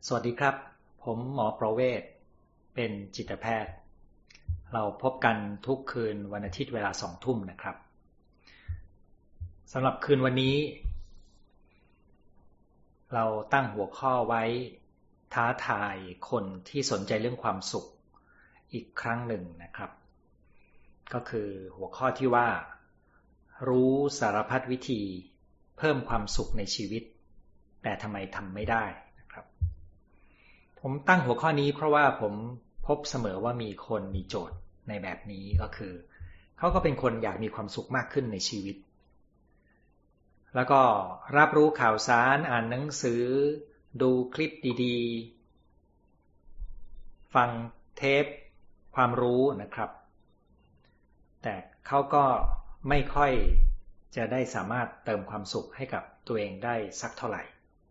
สวัสดีครับผมหมอประเวศเป็นจิตแพทย์เราพบกันทุกคืนวันอาทิตย์เวลา20:00 น.นะครับสำหรับคืนวันนี้เราตั้งหัวข้อไว้ท้าทายคนที่สนใจเรื่องความสุขอีกครั้งหนึ่งนะครับก็คือหัวข้อที่ว่ารู้สารพัดวิธีเพิ่มความสุขในชีวิตแต่ทำไมทำไม่ได้นะครับผมตั้งหัวข้อนี้เพราะว่าผมพบเสมอว่ามีคนมีโจทย์ในแบบนี้ก็คือเขาก็เป็นคนอยากมีความสุขมากขึ้นในชีวิตแล้วก็รับรู้ข่าวสารอ่านหนังสือดูคลิปดีๆฟังเทปความรู้นะครับแต่เขาก็ไม่ค่อยจะได้สามารถเติมความสุขให้กับตัวเองได้สักเท่าไหร่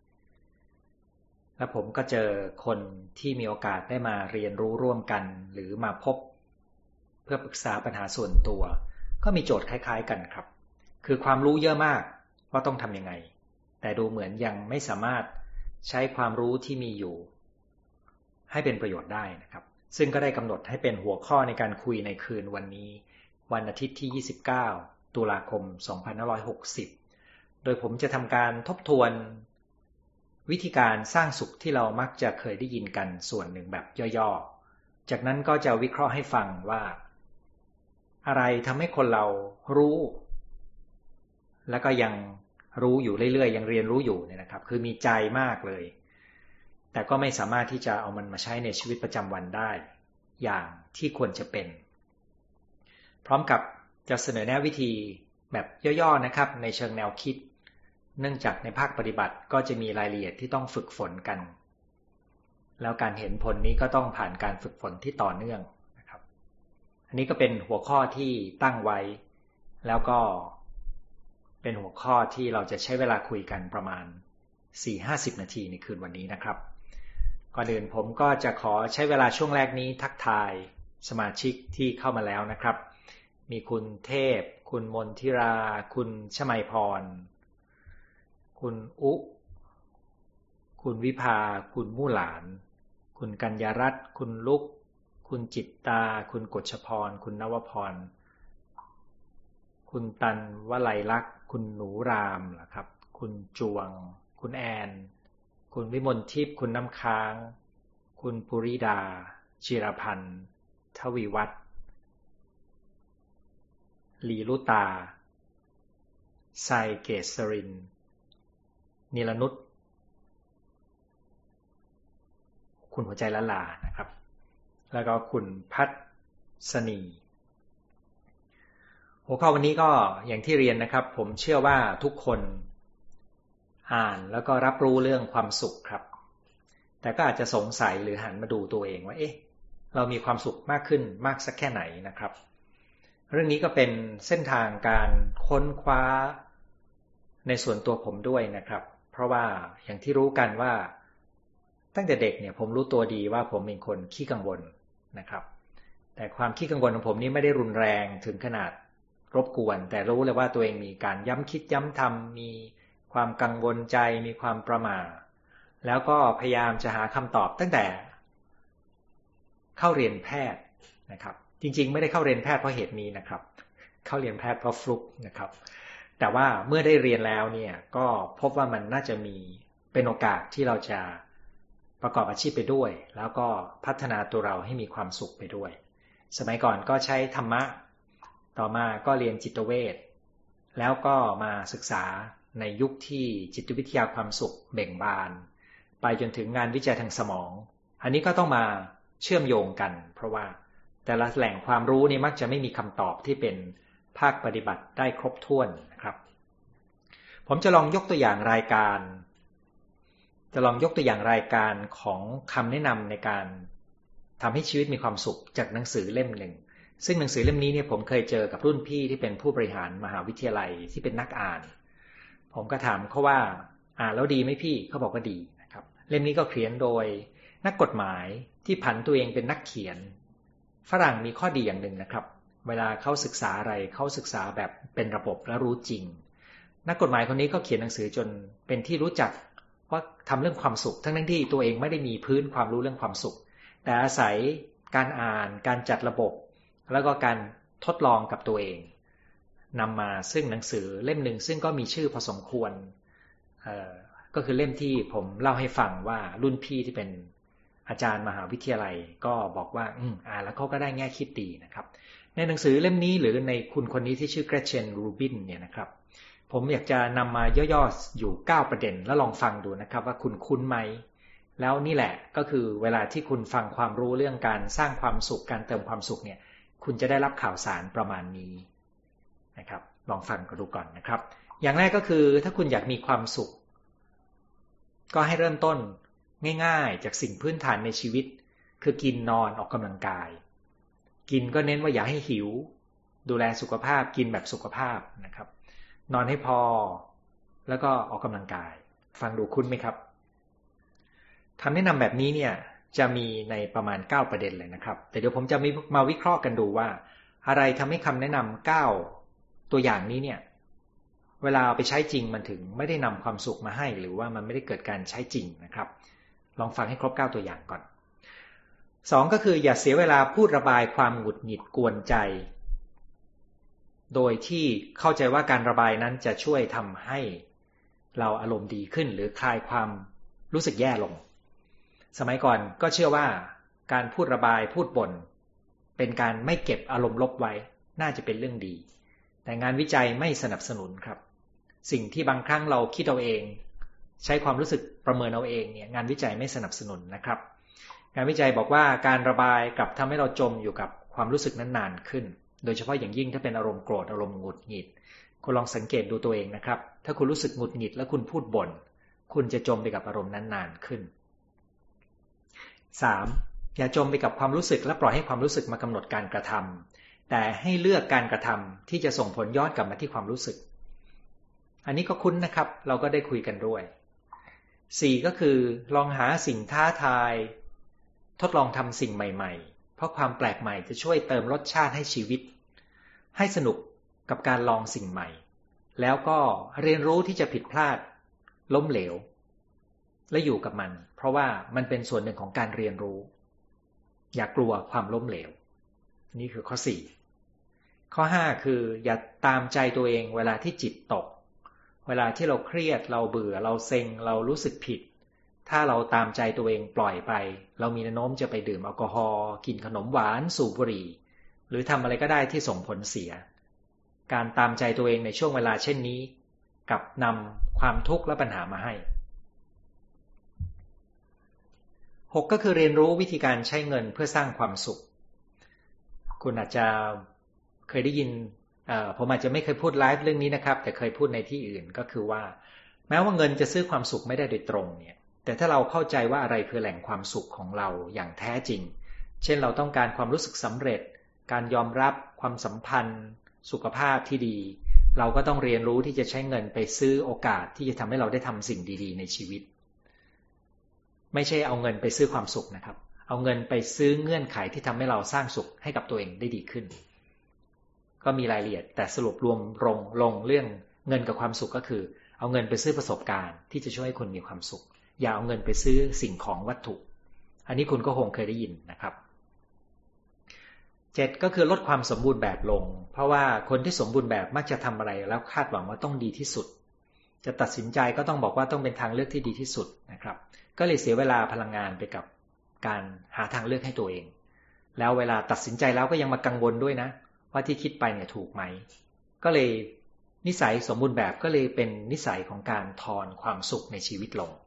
และผมก็เจอคนที่มีโอกาสได้มาเรียนรู้ร่วมกันหรือมาพบเพื่อปรึกษาปัญหาส่วนตัวก็มีโจทย์คล้ายๆกันครับคือความรู้เยอะมากว่าต้องทำยังไงแต่ดูเหมือนยังไม่สามารถใช้ความรู้ที่มีอยู่ให้เป็นประโยชน์ได้นะครับซึ่งก็ได้กำหนดให้เป็นหัวข้อในการคุยในคืนวันนี้วันอาทิตย์ที่29 ตุลาคม 2560โดยผมจะทำการทบทวนวิธีการสร้างสุขที่เรามักจะเคยได้ยินกันส่วนหนึ่งแบบย่อๆจากนั้นก็จะวิเคราะห์ให้ฟังว่าอะไรทำให้คนเรารู้แล้วก็ยังรู้อยู่เรื่อยๆยังเรียนรู้อยู่เนี่ยนะครับคือมีใจมากเลยแต่ก็ไม่สามารถที่จะเอามันมาใช้ในชีวิตประจำวันได้อย่างที่ควรจะเป็นพร้อมกับจะเสนอแนะวิธีแบบย่อๆนะครับในเชิงแนวคิดเนื่องจากในภาคปฏิบัติก็จะมีรายละเอียดที่ต้องฝึกฝนกันแล้วการเห็นผลนี้ก็ต้องผ่านการฝึกฝนที่ต่อเนื่องนะครับอันนี้ก็เป็นหัวข้อที่ตั้งไว้แล้วก็เป็นหัวข้อที่เราจะใช้เวลาคุยกันประมาณ 4-50 นาทีในคืนวันนี้นะครับก่อนอื่นผมก็จะขอใช้เวลาช่วงแรกนี้ทักทายสมาชิกที่เข้ามาแล้วนะครับมีคุณเทพคุณมนทิราคุณชมัยพรคุณอุคุณวิภาคุณมู่หลานคุณกัญญารัตน์คุณลุกคุณจิตตาคุณกฤษพรคุณนวพรคุณตันวลัยลักษณ์คุณหนูรามนะครับคุณจวงคุณแอนคุณวิมลทิพย์คุณน้ำค้างคุณปุริดาจิรพันธ์ทวีวัฒน์ลีลุตาไซเกษรินนิรนุชคุณหัวใจละลานะครับแล้วก็คุณพัฒนีหัวข้อวันนี้ก็อย่างที่เรียนนะครับผมเชื่อว่าทุกคนอ่านแล้วก็รับรู้เรื่องความสุขครับแต่ก็อาจจะสงสัยหรือหันมาดูตัวเองว่าเรามีความสุขมากขึ้นมากสักแค่ไหนนะครับเรื่องนี้ก็เป็นเส้นทางการค้นคว้าในส่วนตัวผมด้วยนะครับเพราะว่าอย่างที่รู้กันว่าตั้งแต่เด็กเนี่ยผมรู้ตัวดีว่าผมเป็นคนขี้กังวลนะครับแต่ความขี้กังวลของผมนี่ไม่ได้รุนแรงถึงขนาดรบกวนแต่รู้เลยว่าตัวเองมีการย้ำคิดย้ำทำมีความกังวลใจมีความประหม่าแล้วก็พยายามจะหาคำตอบตั้งแต่เข้าเรียนแพทย์นะครับจริงๆไม่ได้เข้าเรียนแพทย์เพราะเหตุนี้นะครับเข้าเรียนแพทย์เพราะฟลุกนะครับแต่ว่าเมื่อได้เรียนแล้วเนี่ยก็พบว่ามันน่าจะมีเป็นโอกาสที่เราจะประกอบอาชีพไปด้วยแล้วก็พัฒนาตัวเราให้มีความสุขไปด้วยสมัยก่อนก็ใช้ธรรมะต่อมาก็เรียนจิตเวชแล้วก็มาศึกษาในยุคที่จิตวิทยาความสุขเบ่งบานไปจนถึงงานวิจัยทางสมองอันนี้ก็ต้องมาเชื่อมโยงกันเพราะว่าแต่ละแหล่งความรู้นี่มักจะไม่มีคำตอบที่เป็นภาคปฏิบัติได้ครบถ้วนนะครับผมจะลองยกตัวอย่างรายการของคำแนะนำในการทำให้ชีวิตมีความสุขจากหนังสือเล่มหนึ่งซึ่งหนังสือเล่มนี้เนี่ยผมเคยเจอกับรุ่นพี่ที่เป็นผู้บริหารมหาวิทยาลัยที่เป็นนักอ่านผมก็ถามเขาว่าอ่านแล้วดีไหมพี่เขาบอกว่าดีนะครับเล่มนี้ก็เขียนโดยนักกฎหมายที่ผันตัวเองเป็นนักเขียนฝรั่งมีข้อดีอย่างหนึ่งนะครับเวลาเขาศึกษาอะไรเขาศึกษาแบบเป็นระบบและรู้จริงนักกฎหมายคนนี้ก็เขียนหนังสือจนเป็นที่รู้จักว่าทำเรื่องความสุขทั้งที่ตัวเองไม่ได้มีพื้นความรู้เรื่องความสุขแต่อาศัยการอ่านการจัดระบบแล้วก็การทดลองกับตัวเองนำมาซึ่งหนังสือเล่มหนึ่งซึ่งก็มีชื่อพอสมควรก็คือเล่มที่ผมเล่าให้ฟังว่ารุ่นพี่ที่เป็นอาจารย์มหาวิทยาลัยก็บอกว่าอ่านแล้วเขาก็ได้แง่คิดดีนะครับในหนังสือเล่มนี้หรือในคุณคนนี้ที่ชื่อเกรเชนรูบินเนี่ยนะครับผมอยากจะนำมาย่อๆอยู่9ประเด็นแล้วลองฟังดูนะครับว่าคุณคุ้นไหมแล้วนี่แหละก็คือเวลาที่คุณฟังความรู้เรื่องการสร้างความสุขการเติมความสุขเนี่ยคุณจะได้รับข่าวสารประมาณนี้นะครับลองฟังกันดูก่อนนะครับอย่างแรกก็คือถ้าคุณอยากมีความสุขก็ให้เริ่มต้นง่ายๆจากสิ่งพื้นฐานในชีวิตคือกินนอนออกกำลังกายกินก็เน้นว่าอย่าให้หิวดูแลสุขภาพกินแบบสุขภาพนะครับนอนให้พอแล้วก็ออกกำลังกายฟังดูคุ้นไหมครับคำแนะนำแบบนี้เนี่ยจะมีในประมาณ9ประเด็นเลยนะครับแต่เดี๋ยวผมจะมาวิเคราะห์กันดูว่าอะไรทำให้คำแนะนำ9ตัวอย่างนี้เนี่ยเวลาเอาไปใช้จริงมันถึงไม่ได้นำความสุขมาให้หรือว่ามันไม่ได้เกิดการใช้จริงนะครับลองฟังให้ครบ9ตัวอย่างก่อน2ก็คืออย่าเสียเวลาพูดระบายความหงุดหงิดกวนใจโดยที่เข้าใจว่าการระบายนั้นจะช่วยทำให้เราอารมณ์ดีขึ้นหรือคลายความรู้สึกแย่ลงสมัยก่อนก็เชื่อว่าการพูดระบายพูดบ่นเป็นการไม่เก็บอารมณ์ลบไว้น่าจะเป็นเรื่องดีแต่งานวิจัยไม่สนับสนุนครับสิ่งที่บางครั้งเราคิดเอาเองใช้ความรู้สึกประเมินเอาเองเนี่ยงานวิจัยไม่สนับสนุนนะครับงานวิจัยบอกว่าการระบายกลับทำให้เราจมอยู่กับความรู้สึกนั้นนานขึ้นโดยเฉพาะอย่างยิ่งถ้าเป็นอารมณ์โกรธอารมณ์หงุดหงิดคุณลองสังเกตดูตัวเองนะครับถ้าคุณรู้สึกหงุดหงิดแล้วคุณพูดบ่นคุณจะจมไปกับอารมณ์นั้นนานขึ้น 3. อย่าจมไปกับความรู้สึกและปล่อยให้ความรู้สึกมากำหนดการกระทำแต่ให้เลือกการกระทำที่จะส่งผลย้อนกลับมาที่ความรู้สึกอันนี้ก็คุ้นนะครับเราก็ได้คุยกันด้วย 4. ก็คือลองหาสิ่งท้าทายทดลองทำสิ่งใหม่ๆเพราะความแปลกใหม่จะช่วยเติมรสชาติให้ชีวิตให้สนุกกับการลองสิ่งใหม่แล้วก็เรียนรู้ที่จะผิดพลาดล้มเหลวและอยู่กับมันเพราะว่ามันเป็นส่วนหนึ่งของการเรียนรู้อย่ากลัวความล้มเหลวนี่คือข้อ4ข้อ5คืออย่าตามใจตัวเองเวลาที่จิตตกเวลาที่เราเครียดเราเบื่อเราเซ็งเรารู้สึกผิดถ้าเราตามใจตัวเองปล่อยไปเรามีแนวโน้มจะไปดื่มแอลกอฮอล์กินขนมหวานสูบบุหรี่หรือทำอะไรก็ได้ที่ส่งผลเสียการตามใจตัวเองในช่วงเวลาเช่นนี้กับนำความทุกข์และปัญหามาให้6ก็คือเรียนรู้วิธีการใช้เงินเพื่อสร้างความสุขคุณอาจจะเคยได้ยินผมอาจจะไม่เคยพูดไลฟ์เรื่องนี้นะครับแต่เคยพูดในที่อื่นก็คือว่าแม้ว่าเงินจะซื้อความสุขไม่ได้โดยตรงเนี่ยแต่ถ้าเราเข้าใจว่าอะไรคือแหล่งความสุขของเราอย่างแท้จริงเช่นเราต้องการความรู้สึกสำเร็จการยอมรับความสัมพันธ์สุขภาพที่ดีเราก็ต้องเรียนรู้ที่จะใช้เงินไปซื้อโอกาสที่จะทำให้เราได้ทำสิ่งดีๆในชีวิตไม่ใช่เอาเงินไปซื้อความสุขนะครับเอาเงินไปซื้อเงื่อนไขที่ทำให้เราสร้างสุขให้กับตัวเองได้ดีขึ้นก็มีรายละเอียดแต่สรุปรวมลงเรื่องเงินกับความสุขก็คือเอาเงินไปซื้อประสบการณ์ที่จะช่วยให้คุณมีความสุขอย่าเอาเงินไปซื้อสิ่งของวัตถุอันนี้คุณก็คงเคยได้ยินนะครับ7ก็คือลดความสมบูรณ์แบบลงเพราะว่าคนที่สมบูรณ์แบบมักจะทำอะไรแล้วคาดหวังว่าต้องดีที่สุดจะตัดสินใจก็ต้องบอกว่าต้องเป็นทางเลือกที่ดีที่สุดนะครับก็เลยเสียเวลาพลังงานไปกับการหาทางเลือกให้ตัวเองแล้วเวลาตัดสินใจแล้วก็ยังมากังวลด้วยนะว่าที่คิดไปเนี่ยถูกไหมก็เลยนิสัยสมบูรณ์แบบก็เลยเป็นนิสัยของการทอนความสุขในชีวิตลง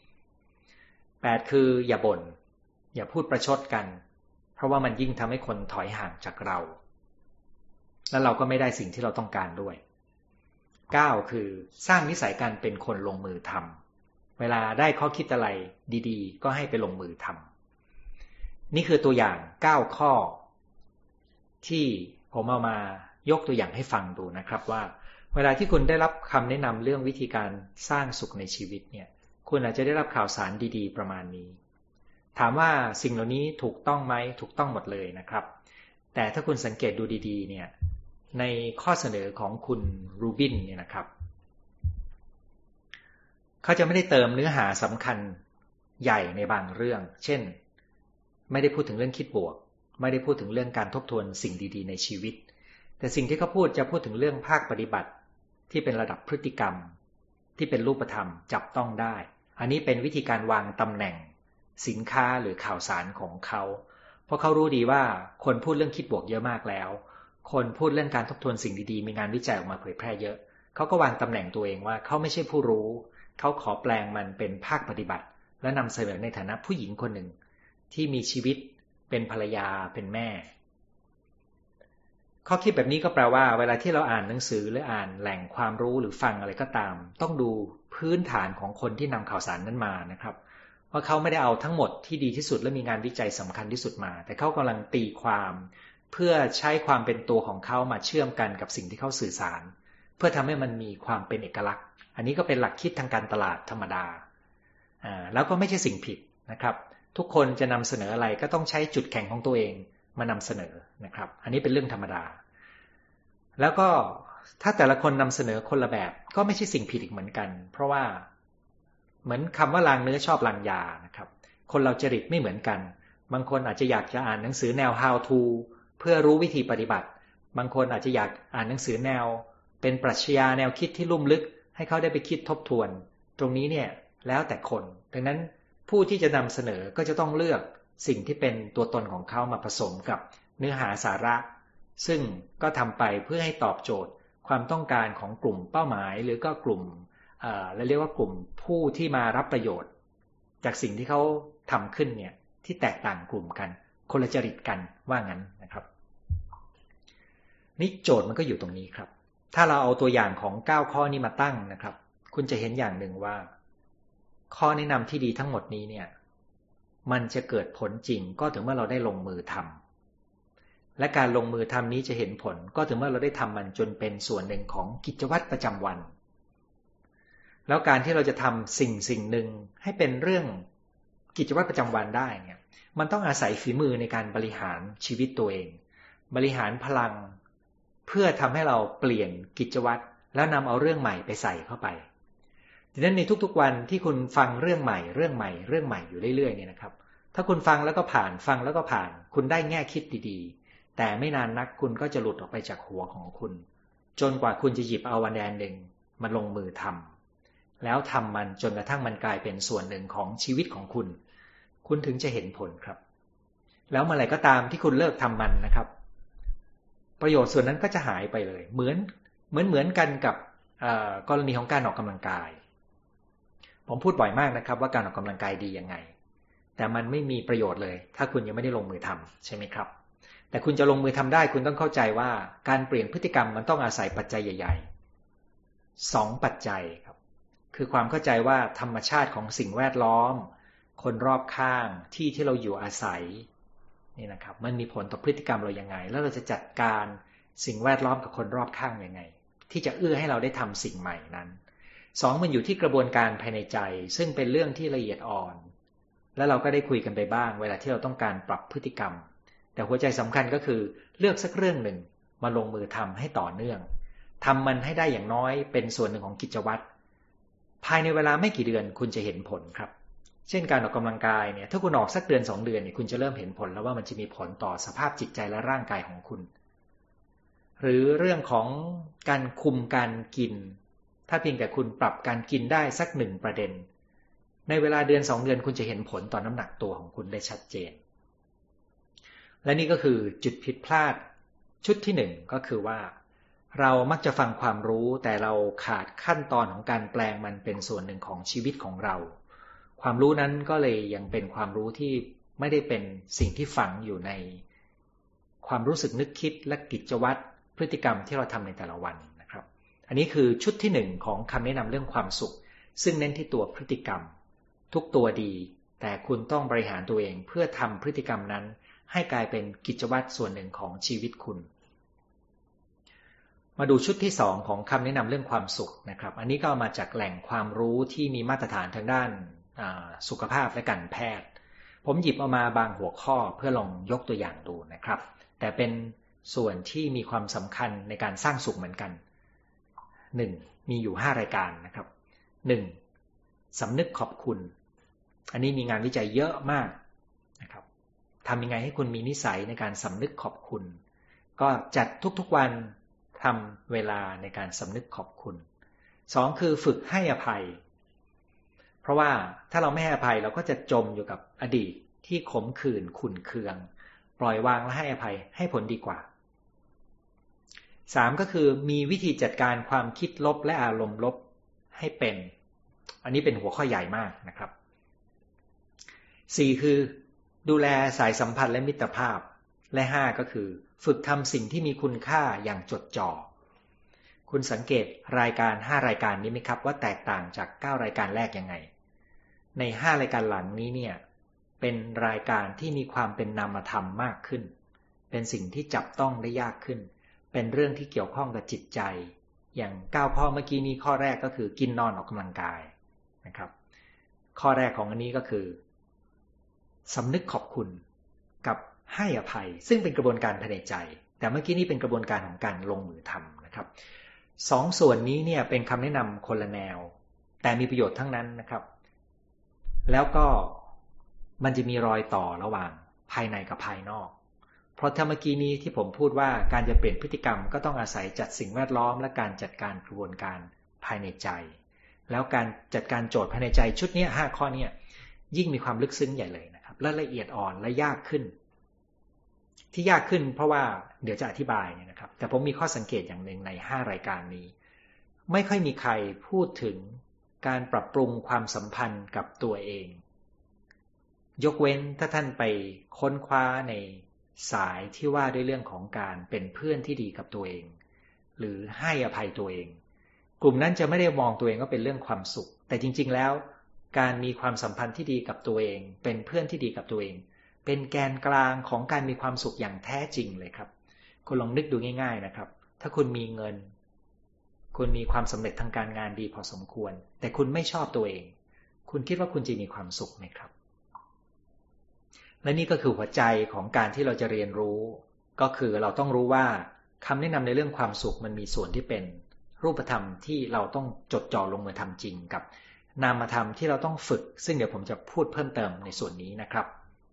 8คืออย่าบ่นอย่าพูดประชดกันเพราะว่ามันยิ่งทำให้คนถอยห่างจากเราแล้วเราก็ไม่ได้สิ่งที่เราต้องการด้วย9คือสร้างนิสัยการเป็นคนลงมือทำเวลาได้ข้อคิดอะไรดีๆก็ให้ไปลงมือทำนี่คือตัวอย่าง9ข้อที่ผมเอามายกตัวอย่างให้ฟังดูนะครับว่าเวลาที่คุณได้รับคำแนะนำเรื่องวิธีการสร้างสุขในชีวิตเนี่ยคุณอาจจะได้รับข่าวสารดีๆประมาณนี้ถามว่าสิ่งเหล่านี้ถูกต้องไหมถูกต้องหมดเลยนะครับแต่ถ้าคุณสังเกตดูดีๆเนี่ยในข้อเสนอของคุณรูบินเนี่ยนะครับเขาจะไม่ได้เติมเนื้อหาสำคัญใหญ่ในบางเรื่องเช่นไม่ได้พูดถึงเรื่องคิดบวกไม่ได้พูดถึงเรื่องการทบทวนสิ่งดีๆในชีวิตแต่สิ่งที่เขาพูดจะพูดถึงเรื่องภาคปฏิบัติที่เป็นระดับพฤติกรรมที่เป็นรูปธรรมจับต้องได้อันนี้เป็นวิธีการวางตำแหน่งสินค้าหรือข่าวสารของเขาเพราะเขารู้ดีว่าคนพูดเรื่องคิดบวกเยอะมากแล้วคนพูดเรื่องการทบทวนสิ่งดีๆมีงานวิจัยออกมาเผยแพร่เยอะเขาก็วางตำแหน่งตัวเองว่าเขาไม่ใช่ผู้รู้เขาขอแปลงมันเป็นภาคปฏิบัติและนำเสนอในฐานะผู้หญิงคนหนึ่งที่มีชีวิตเป็นภรรยาเป็นแม่ข้อคิดแบบนี้ก็แปลว่าเวลาที่เราอ่านหนังสือหรืออ่านแหล่งความรู้หรือฟังอะไรก็ตามต้องดูพื้นฐานของคนที่นำข่าวสารนั้นมานะครับว่าเขาไม่ได้เอาทั้งหมดที่ดีที่สุดและมีงานวิจัยสำคัญที่สุดมาแต่เขากำลังตีความเพื่อใช้ความเป็นตัวของเขามาเชื่อมกันกับสิ่งที่เขาสื่อสารเพื่อทำให้มันมีความเป็นเอกลักษณ์อันนี้ก็เป็นหลักคิดทางการตลาดธรรมดาแล้วก็ไม่ใช่สิ่งผิดนะครับทุกคนจะนำเสนออะไรก็ต้องใช้จุดแข็งของตัวเองมานำเสนอนะครับอันนี้เป็นเรื่องธรรมดาแล้วก็ถ้าแต่ละคนนำเสนอคนละแบบก็ไม่ใช่สิ่งผิดอีกเหมือนกันเพราะว่าเหมือนคำว่าลางเนื้อชอบลางยานะครับคนเราจริตไม่เหมือนกันบางคนอาจจะอยากจะอ่านหนังสือแนว how to เพื่อรู้วิธีปฏิบัติบางคนอาจจะอยากอ่านหนังสือแนวเป็นปรัชญาแนวคิดที่ลุ่มลึกให้เขาได้ไปคิดทบทวนตรงนี้เนี่ยแล้วแต่คนดังนั้นผู้ที่จะนำเสนอก็จะต้องเลือกสิ่งที่เป็นตัวตนของเขามาผสมกับเนื้อหาสาระซึ่งก็ทำไปเพื่อให้ตอบโจทย์ความต้องการของกลุ่มเป้าหมายหรือก็กลุ่มและเรียกว่ากลุ่มผู้ที่มารับประโยชน์จากสิ่งที่เขาทำขึ้นเนี่ยที่แตกต่างกลุ่มกันคนละจริตกันว่างั้นนะครับนี่โจทย์มันก็อยู่ตรงนี้ครับถ้าเราเอาตัวอย่างของ9ข้อนี้มาตั้งนะครับคุณจะเห็นอย่างหนึ่งว่าข้อแนะนำที่ดีทั้งหมดนี้เนี่ยมันจะเกิดผลจริงก็ถึงเมื่อเราได้ลงมือทำและการลงมือทำนี้จะเห็นผลก็ถึงเมื่อเราได้ทำมันจนเป็นส่วนหนึ่งของกิจวัตรประจำวันแล้วการที่เราจะทำสิ่งหนึ่งให้เป็นเรื่องกิจวัตรประจำวันได้เนี่ยมันต้องอาศัยฝีมือในการบริหารชีวิตตัวเองบริหารพลังเพื่อทำให้เราเปลี่ยนกิจวัตรแล้วนำเอาเรื่องใหม่ไปใส่เข้าไปดังนั้นในทุกๆวันที่คุณฟังเรื่องใหม่อยู่เรื่อยๆเนี่ยนะครับถ้าคุณฟังแล้วก็ผ่านฟังแล้วก็ผ่านคุณได้แง่คิดดีๆแต่ไม่นานนักคุณก็จะหลุดออกไปจากหัวของคุณจนกว่าคุณจะหยิบเอาวันใดอันหนึ่งมาลงมือทำแล้วทำมันจนกระทั่งมันกลายเป็นส่วนหนึ่งของชีวิตของคุณคุณถึงจะเห็นผลครับแล้วเมื่อไหร่ก็ตามที่คุณเลิกทำมันนะครับประโยชน์ส่วนนั้นก็จะหายไปเลยเหมือนกันกับกรณีของการออกกำลังกายผมพูดบ่อยมากนะครับว่าการออกกำลังกายดียังไงแต่มันไม่มีประโยชน์เลยถ้าคุณยังไม่ได้ลงมือทำใช่ไหมครับแต่คุณจะลงมือทำได้คุณต้องเข้าใจว่าการเปลี่ยนพฤติกรรมมันต้องอาศัยปัจจัยใหญ่ๆ2ปัจจัยครับคือความเข้าใจว่าธรรมชาติของสิ่งแวดล้อมคนรอบข้างที่เราอยู่อาศัยนี่นะครับมันมีผลต่อพฤติกรรมเรายังไงแล้วเราจะจัดการสิ่งแวดล้อมกับคนรอบข้างยังไงที่จะเอื้อให้เราได้ทำสิ่งใหม่นั้น2มันอยู่ที่กระบวนการภายในใจซึ่งเป็นเรื่องที่ละเอียดอ่อนและเราก็ได้คุยกันไปบ้างเวลาที่เราต้องการปรับพฤติกรรมแต่หัวใจสำคัญก็คือเลือกสักเรื่องหนึ่งมาลงมือทำให้ต่อเนื่องทำมันให้ได้อย่างน้อยเป็นส่วนหนึ่งของกิจวัตรภายในเวลาไม่กี่เดือนคุณจะเห็นผลครับเช่นการออกกำลังกายเนี่ยถ้าคุณออกสักเดือน2 เดือนเนี่ยคุณจะเริ่มเห็นผลแล้วว่ามันจะมีผลต่อสภาพจิตใจและร่างกายของคุณหรือเรื่องของการคุมการกินถ้าเพียงแต่คุณปรับการกินได้สัก1 ประเด็นในเวลาเดือน2 เดือนคุณจะเห็นผลต่อน้ำหนักตัวของคุณได้ชัดเจนและนี่ก็คือจุดผิดพลาดชุดที่1ก็คือว่าเรามักจะฟังความรู้แต่เราขาดขั้นตอนของการแปลงมันเป็นส่วนหนึ่งของชีวิตของเราความรู้นั้นก็เลยยังเป็นความรู้ที่ไม่ได้เป็นสิ่งที่ฝังอยู่ในความรู้สึกนึกคิดและกิจวัตรพฤติกรรมที่เราทำในแต่ละวันนะครับอันนี้คือชุดที่1ของคำแนะนำเรื่องความสุขซึ่งเน้นที่ตัวพฤติกรรมทุกตัวดีแต่คุณต้องบริหารตัวเองเพื่อทำพฤติกรรมนั้นให้กลายเป็นกิจวัตรส่วนหนึ่งของชีวิตคุณมาดูชุดที่2ของคำแนะนำเรื่องความสุขนะครับอันนี้ก็มาจากแหล่งความรู้ที่มีมาตรฐานทางด้านสุขภาพและการแพทย์ผมหยิบเอามาบางหัวข้อเพื่อลองยกตัวอย่างดูนะครับแต่เป็นส่วนที่มีความสำคัญในการสร้างสุขเหมือนกัน1มีอยู่5 รายการนะครับ1 สำนึกขอบคุณอันนี้มีงานวิจัยเยอะมากนะครับทำยังไงให้คุณมีนิสัยในการสำนึกขอบคุณก็จัดทุกๆวันทำเวลาในการสำนึกขอบคุณ2คือฝึกให้อภัยเพราะว่าถ้าเราไม่ให้อภัยเราก็จะจมอยู่กับอดีตที่ขมขื่นขุ่นเคืองปล่อยวางและให้อภัยให้ผลดีกว่า3ก็คือมีวิธีจัดการความคิดลบและอารมณ์ลบให้เป็นอันนี้เป็นหัวข้อใหญ่มากนะครับ4คือดูแลสายสัมพันธ์และมิตรภาพและ5ก็คือฝึกทำสิ่งที่มีคุณค่าอย่างจดจ่อคุณสังเกตรายการ5รายการนี้ไหมครับว่าแตกต่างจาก9รายการแรกยังไงใน5รายการหลังนี้เนี่ยเป็นรายการที่มีความเป็นนามธรรมมากขึ้นเป็นสิ่งที่จับต้องได้ยากขึ้นเป็นเรื่องที่เกี่ยวข้องกับจิตใจอย่าง9ข้อเมื่อกี้นี้ข้อแรกก็คือกินนอนออกกำลังกายนะครับข้อแรกของอันนี้ก็คือสำนึกขอบคุณกับให้อภัยซึ่งเป็นกระบวนการภายในใจแต่เมื่อกี้นี้เป็นกระบวนการของการลงมือทำนะครับ2ส่วนนี้เนี่ยเป็นคำแนะนำคนละแนวแต่มีประโยชน์ทั้งนั้นนะครับแล้วก็มันจะมีรอยต่อระหว่างภายในกับภายนอกเพราะถ้าเมื่อกี้นี้ที่ผมพูดว่าการจะเปลี่ยนพฤติกรรมก็ต้องอาศัยจัดสิ่งแวดล้อมและการจัดการกระบวนการภายในใจแล้วการจัดการโจทย์ภายในใจชุดนี้5ข้อนี้ยิ่งมีความลึกซึ้งใหญ่เลยนะครับและละเอียดอ่อนและยากขึ้นที่ยากขึ้นเพราะว่าเดี๋ยวจะอธิบายนะครับแต่ผมมีข้อสังเกตอย่างหนึ่งใน5รายการนี้ไม่ค่อยมีใครพูดถึงการปรับปรุงความสัมพันธ์กับตัวเองยกเว้นถ้าท่านไปค้นคว้าในสายที่ว่าด้วยเรื่องของการเป็นเพื่อนที่ดีกับตัวเองหรือให้อภัยตัวเองกลุ่มนั้นจะไม่ได้มองตัวเองว่าเป็นเรื่องความสุขแต่จริงๆแล้วการมีความสัมพันธ์ที่ดีกับตัวเองเป็นเพื่อนที่ดีกับตัวเองเป็นแกนกลางของการมีความสุขอย่างแท้จริงเลยครับคุณลองนึกดูง่ายๆนะครับถ้าคุณมีเงินคุณมีความสำเร็จทางการงานดีพอสมควรแต่คุณไม่ชอบตัวเองคุณคิดว่าคุณจะมีความสุขไหมครับและนี่ก็คือหัวใจของการที่เราจะเรียนรู้ก็คือเราต้องรู้ว่าคำแนะนำในเรื่องความสุขมันมีส่วนที่เป็นรูปธรรมที่เราต้องจดจ่อลงมือทำจริงกับนามธรรมที่เราต้องฝึกซึ่งเดี๋ยวผมจะพูดเพิ่มเติมในส่วนนี้นะครับ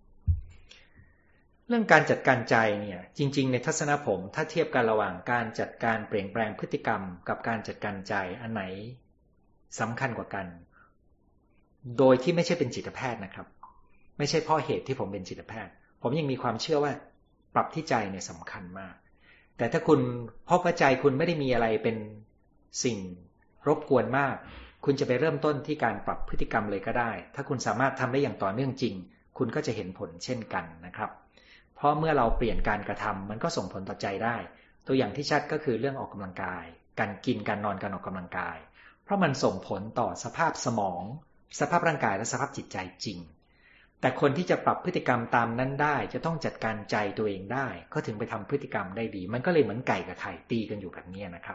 เรื่องการจัดการใจเนี่ยจริงๆในทัศนะผมถ้าเทียบกันระหว่างการจัดการเปลี่ยนแปลงพฤติกรรมกับการจัดการใจอันไหนสำคัญกว่ากันโดยที่ไม่ใช่เป็นจิตแพทย์นะครับไม่ใช่เพราะเหตุที่ผมเป็นจิตแพทย์ผมยังมีความเชื่อว่าปรับที่ใจเนี่ยสำคัญมากแต่ถ้าคุณพบว่าใจคุณไม่ได้มีอะไรเป็นสิ่งรบกวนมากคุณจะไปเริ่มต้นที่การปรับพฤติกรรมเลยก็ได้ถ้าคุณสามารถทำได้อย่างต่อเนื่องจริงคุณก็จะเห็นผลเช่นกันนะครับเพราะเมื่อเราเปลี่ยนการกระทำมันก็ส่งผลต่อใจได้ตัวอย่างที่ชัดก็คือเรื่องออกกำลังกายการกินการนอนการออกกำลังกายเพราะมันส่งผลต่อสภาพสมองสภาพร่างกายและสภาพจิตใจจริงแต่คนที่จะปรับพฤติกรรมตามนั้นได้จะต้องจัดการใจตัวเองได้ก็ถึงไปทำพฤติกรรมได้ดีมันก็เลยเหมือนไก่กับไข่ตีกันอยู่แบบนี้นะครับ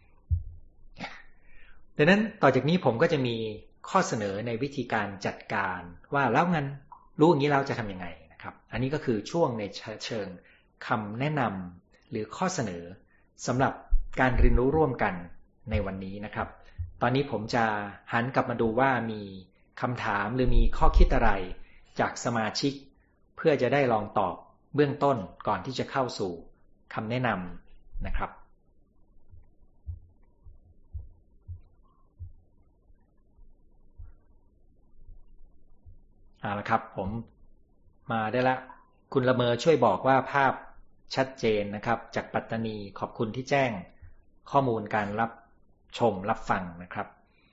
ดังนั้นต่อจากนี้ผมก็จะมีข้อเสนอในวิธีการจัดการว่าแล้วงั้นรู้อย่างนี้เราจะทำยังไงนะครับอันนี้ก็คือช่วงในเชิงคำแนะนำหรือข้อเสนอสำหรับการเรียนรู้ร่วมกันในวันนี้นะครับตอนนี้ผมจะหันกลับมาดูว่ามีคำถามหรือมีข้อคิดอะไรจากสมาชิกเพื่อจะได้ลองตอบเบื้องต้นก่อนที่จะเข้าสู่คำแนะนำนะครับเอาละครับผมมาได้ละคุณละเมอช่วยบอกว่าภาพชัดเจนนะครับจากปัตตานีขอบคุณที่แจ้งข้อมูลการรับชมรับฟังนะครับ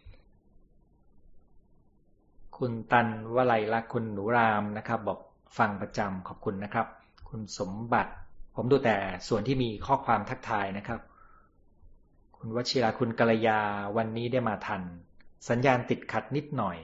คุณตันวลัยลักษณ์คุณหนูรามนะครับบอกฟังประจำขอบคุณนะครับคุณสมบัติผมดูแต่ส่วนที่มีข้อความทักทายนะครับคุณวชิราคุณกัลยาวันนี้ได้มาทันสัญญาณติดขัดนิดหน่อย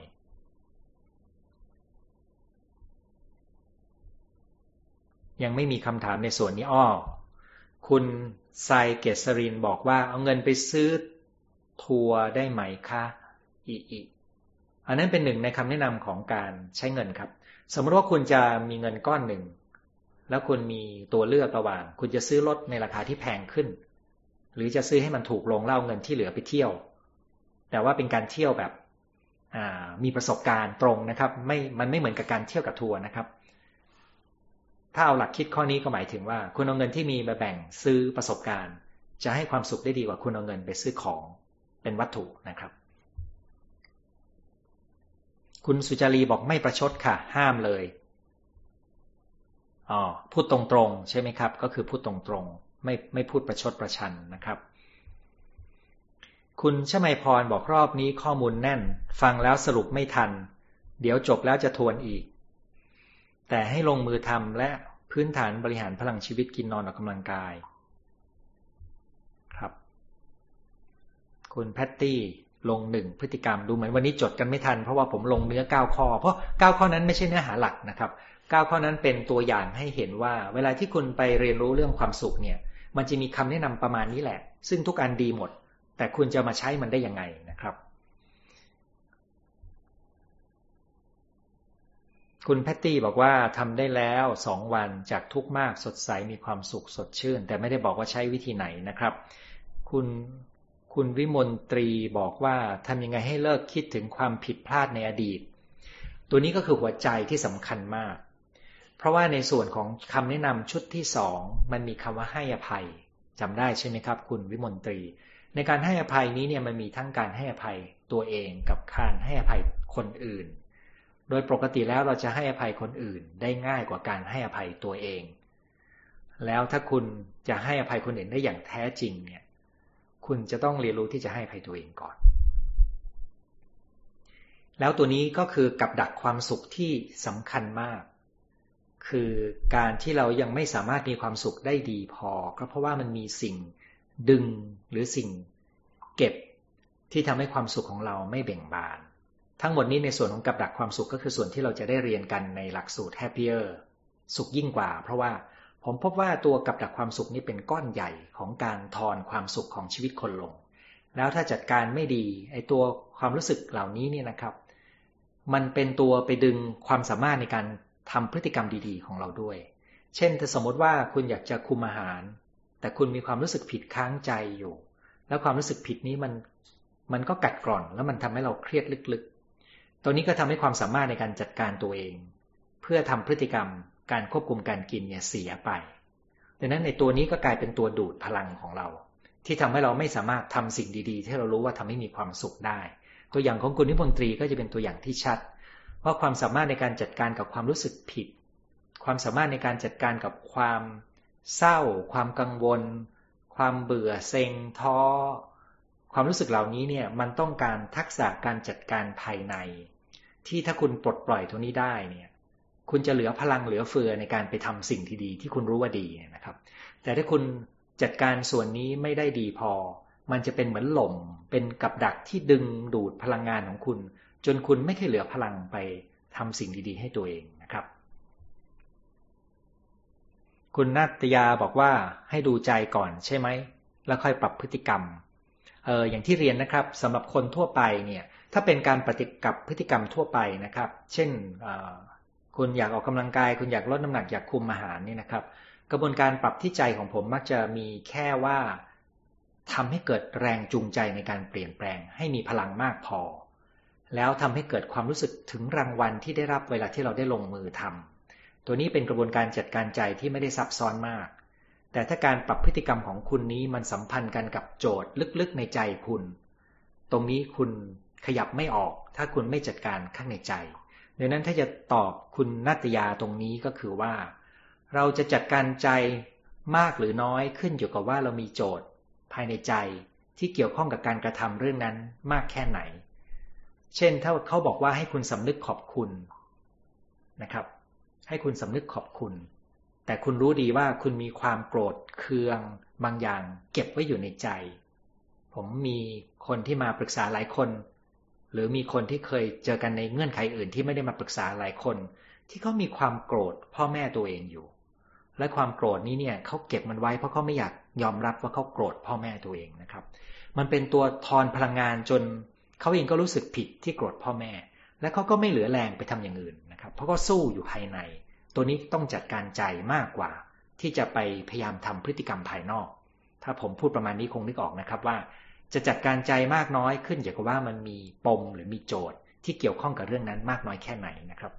ยังไม่มีคำถามในส่วนนี้คุณไซเกษรินบอกว่าเอาเงินไปซื้อทัวร์ได้ไหมคะอันนั้นเป็นหนึ่งในคำแนะนำของการใช้เงินครับสมมติว่าคุณจะมีเงินก้อนหนึ่งแล้วคุณมีตัวเลือกระหว่างคุณจะซื้อรถในราคาที่แพงขึ้นหรือจะซื้อให้มันถูกลงแล้วเอาเงินที่เหลือไปเที่ยวแต่ว่าเป็นการเที่ยวแบบมีประสบการณ์ตรงนะครับมันไม่เหมือนกับการเที่ยวกับทัวร์นะครับถ้าเอาหลักคิดข้อนี้ก็หมายถึงว่าคุณเอาเงินที่มีมาแบ่งซื้อประสบการณ์จะให้ความสุขได้ดีกว่าคุณเอาเงินไปซื้อของเป็นวัตถุนะครับคุณสุจารีบอกไม่ประชดค่ะห้ามเลยพูดตรงๆใช่ไหมครับก็คือพูดตรงๆไม่พูดประชดประชันนะครับคุณชมัยพรบอกรอบนี้ข้อมูลแน่นฟังแล้วสรุปไม่ทันเดี๋ยวจบแล้วจะทวนอีกแต่ให้ลงมือทำและพื้นฐานบริหารพลังชีวิตกินนอนออกกำลังกายครับคุณแพตตี้ลง1พฤติกรรมดูเหมือนวันนี้จดกันไม่ทันเพราะว่าผมลงเนื้อ9ข้อเพราะ9ข้อนั้นไม่ใช่เนื้อหาหลักนะครับ9ข้อนั้นเป็นตัวอย่างให้เห็นว่าเวลาที่คุณไปเรียนรู้เรื่องความสุขเนี่ยมันจะมีคำแนะนำประมาณนี้แหละซึ่งทุกอันดีหมดแต่คุณจะมาใช้มันได้ยังไงนะครับคุณแพตตี้บอกว่าทำได้แล้ว2 วันจากทุกข์มากสดใสมีความสุขสดชื่นแต่ไม่ได้บอกว่าใช้วิธีไหนนะครับคุณวิมลตรีบอกว่าทำยังไงให้เลิกคิดถึงความผิดพลาดในอดีตตัวนี้ก็คือหัวใจที่สำคัญมากเพราะว่าในส่วนของคำแนะนำชุดที่2มันมีคำว่าให้อภัยจำได้ใช่ไหมครับคุณวิมลตรีในการให้อภัยนี้เนี่ยมันมีทั้งการให้อภัยตัวเองกับการให้อภัยคนอื่นโดยปกติแล้วเราจะให้อภัยคนอื่นได้ง่ายกว่าการให้อภัยตัวเองแล้วถ้าคุณจะให้อภัยคนอื่นได้อย่างแท้จริงเนี่ยคุณจะต้องเรียนรู้ที่จะให้อภัยตัวเองก่อนแล้วตัวนี้ก็คือกับดักความสุขที่สำคัญมากคือการที่เรายังไม่สามารถมีความสุขได้ดีพอก็เพราะว่ามันมีสิ่งดึงหรือสิ่งเก็บที่ทำให้ความสุขของเราไม่เบ่งบานทั้งหมดนี้ในส่วนของกับดักความสุขก็คือส่วนที่เราจะได้เรียนกันในหลักสูตร Happier สุขยิ่งกว่าเพราะว่าผมพบว่าตัวกับดักความสุขนี้เป็นก้อนใหญ่ของการทอนความสุขของชีวิตคนลงแล้วถ้าจัดการไม่ดีไอ้ตัวความรู้สึกเหล่านี้เนี่ยนะครับมันเป็นตัวไปดึงความสามารถในการทำพฤติกรรมดีๆของเราด้วยเช่นถ้าสมมติว่าคุณอยากจะคุมอาหารแต่คุณมีความรู้สึกผิดค้างใจอยู่แล้วความรู้สึกผิดนี้มันก็กัดกร่อนแล้วมันทำให้เราเครียดลึกๆตัวนี้ก็ทำให้ความสามารถในการจัดการตัวเองเพื่อทำพฤติกรรมการควบคุมการกินเนี่ยเสียไปดังนั้นในตัวนี้ก็กลายเป็นตัวดูดพลังของเราที่ทำให้เราไม่สามารถทำสิ่งดีๆที่เรารู้ว่าทำให้มีความสุขได้ตัวอย่างของคุณนิพนธ์ตรีก็จะเป็นตัวอย่างที่ชัดเพราะความสามารถในการจัดการกับความรู้สึกผิดความสามารถในการจัดการกับความเศร้าความกังวลความเบื่อเซ็งท้อความรู้สึกเหล่านี้เนี่ยมันต้องการทักษะการจัดการภายในที่ถ้าคุณปลดปล่อยตรงนี้ได้เนี่ยคุณจะเหลือพลังเหลือเฟือในการไปทำสิ่งที่ดีที่คุณรู้ว่าดีนะครับแต่ถ้าคุณจัดการส่วนนี้ไม่ได้ดีพอมันจะเป็นเหมือนหล่มเป็นกับดักที่ดึงดูดพลังงานของคุณจนคุณไม่เคยเหลือพลังไปทำสิ่งดีๆให้ตัวเองนะครับคุณนาตยาบอกว่าให้ดูใจก่อนใช่ไหมแล้วค่อยปรับพฤติกรรมอย่างที่เรียนนะครับสำหรับคนทั่วไปเนี่ยถ้าเป็นการปฏิกับพฤติกรรมทั่วไปนะครับเช่นคุณอยากออกกำลังกายคุณอยากลดน้ำหนักอยากคุมอาหารนี่นะครับกระบวนการปรับที่ใจของผมมักจะมีแค่ว่าทำให้เกิดแรงจูงใจในการเปลี่ยนแปลงให้มีพลังมากพอแล้วทำให้เกิดความรู้สึกถึงรางวัลที่ได้รับเวลาที่เราได้ลงมือทำตัวนี้เป็นกระบวนการจัดการใจที่ไม่ได้ซับซ้อนมากแต่ถ้าการปรับพฤติกรรมของคุณนี้มันสัมพันธ์กันกับโจทย์ลึกๆในใจคุณตรงนี้คุณขยับไม่ออกถ้าคุณไม่จัดการข้างในใจดังนั้นถ้าจะตอบคุณนัตยาตรงนี้ก็คือว่าเราจะจัดการใจมากหรือน้อยขึ้นอยู่กับว่าเรามีโจทย์ภายในใจที่เกี่ยวข้องกับการกระทำเรื่องนั้นมากแค่ไหนเช่นถ้าเขาบอกว่าให้คุณสำนึกขอบคุณนะครับให้คุณสำนึกขอบคุณแต่คุณรู้ดีว่าคุณมีความโกรธเคืองบางอย่างเก็บไว้อยู่ในใจผมมีคนที่มาปรึกษาหลายคนหรือมีคนที่เคยเจอกันในเงื่อนไขอื่นที่ไม่ได้มาปรึกษาหลายคนที่เขามีความโกรธพ่อแม่ตัวเองอยู่และความโกรธนี้เนี่ยเขาเก็บมันไว้เพราะเขาไม่อยากยอมรับว่าเขาโกรธพ่อแม่ตัวเองนะครับมันเป็นตัวทอนพลังงานจนเขาเองก็รู้สึกผิดที่โกรธพ่อแม่และเขาก็ไม่เหลือแรงไปทำอย่างอื่นนะครับเพราะก็สู้อยู่ภายในตัวนี้ต้องจัดการใจมากกว่าที่จะไปพยายามทำพฤติกรรมภายนอกถ้าผมพูดประมาณนี้คงนึกออกนะครับว่าจะจัดการใจมากน้อยขึ้นอยู่กับว่ามันมีปมหรือมีโจทย์ที่เกี่ยวข้องกับเรื่องนั้นมากน้อยแค่ไหนนะครับ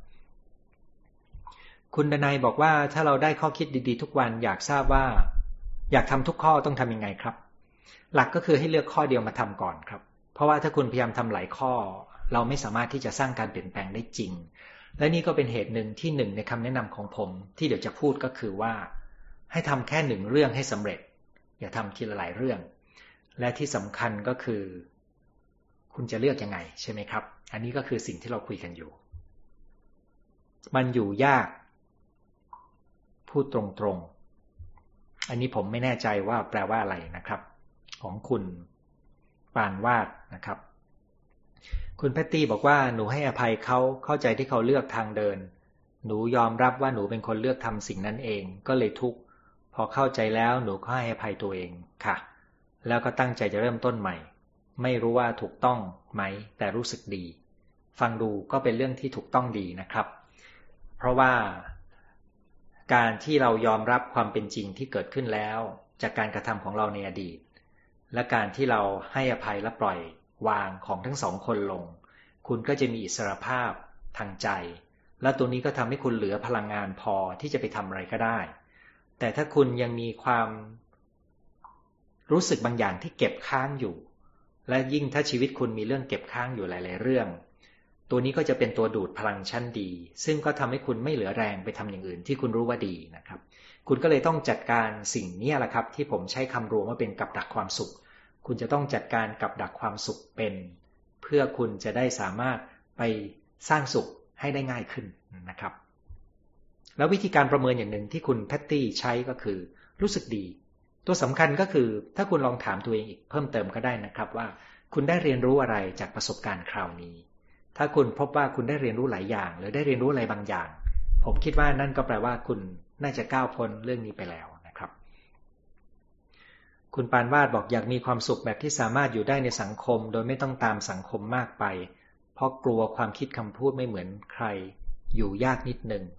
คุณดนัยบอกว่าถ้าเราได้ข้อคิดดีๆทุกวันอยากทราบว่าอยากทำทุกข้อต้องทำยังไงครับหลักก็คือให้เลือกข้อเดียวมาทำก่อนครับเพราะว่าถ้าคุณพยายามทำหลายข้อเราไม่สามารถที่จะสร้างการเปลี่ยนแปลงได้จริงและนี่ก็เป็นเหตุหนึ่งที่หนึ่งในคำแนะนำของผมที่เดี๋ยวจะพูดก็คือว่าให้ทำแค่หนึ่งเรื่องให้สำเร็จอย่าทำทีละหลายเรื่องและที่สำคัญก็คือคุณจะเลือกยังไงใช่ไหมครับอันนี้ก็คือสิ่งที่เราคุยกันอยู่มันอยู่ยากพูดตรงๆอันนี้ผมไม่แน่ใจว่าแปลว่าอะไรนะครับของคุณปานวาดนะครับคุณแพตตี้บอกว่าหนูให้อภัยเขาเข้าใจที่เขาเลือกทางเดินหนูยอมรับว่าหนูเป็นคนเลือกทำสิ่งนั้นเองก็เลยทุกข์พอเข้าใจแล้วหนูก็ให้อภัยตัวเองค่ะแล้วก็ตั้งใจจะเริ่มต้นใหม่ไม่รู้ว่าถูกต้องไหมแต่รู้สึกดีฟังดูก็เป็นเรื่องที่ถูกต้องดีนะครับเพราะว่าการที่เรายอมรับความเป็นจริงที่เกิดขึ้นแล้วจากการกระทำของเราในอดีตและการที่เราให้อภัยและปล่อยวางของทั้งสองคนลงคุณก็จะมีอิสรภาพทางใจและตัวนี้ก็ทำให้คุณเหลือพลังงานพอที่จะไปทำอะไรก็ได้แต่ถ้าคุณยังมีความรู้สึกบางอย่างที่เก็บค้างอยู่และยิ่งถ้าชีวิตคุณมีเรื่องเก็บค้างอยู่หลายๆเรื่องตัวนี้ก็จะเป็นตัวดูดพลังชั้นดีซึ่งก็ทำให้คุณไม่เหลือแรงไปทำอย่างอื่นที่คุณรู้ว่าดีนะครับคุณก็เลยต้องจัดการสิ่งนี้แหละครับที่ผมใช้คำรวมว่าเป็นกับดักความสุขคุณจะต้องจัดการกับดักความสุขเป็นเพื่อคุณจะได้สามารถไปสร้างสุขให้ได้ง่ายขึ้นนะครับแล้ววิธีการประเมินอย่างหนึ่งที่คุณแพตตี้ใช้ก็คือรู้สึกดีตัวสำคัญก็คือถ้าคุณลองถามตัวเองอีกเพิ่มเติมก็ได้นะครับว่าคุณได้เรียนรู้อะไรจากประสบการณ์คราวนี้ถ้าคุณพบว่าคุณได้เรียนรู้หลายอย่างหรือได้เรียนรู้อะไรบางอย่างผมคิดว่านั่นก็แปลว่าคุณน่าจะก้าวพ้นเรื่องนี้ไปแล้วนะครับคุณปานวาดบอกอยากมีความสุขแบบที่สามารถอยู่ได้ในสังคมโดยไม่ต้องตามสังคมมากไปเพราะกลัวความคิดคำพูดไม่เหมือนใครอยู่ยากนิดนึง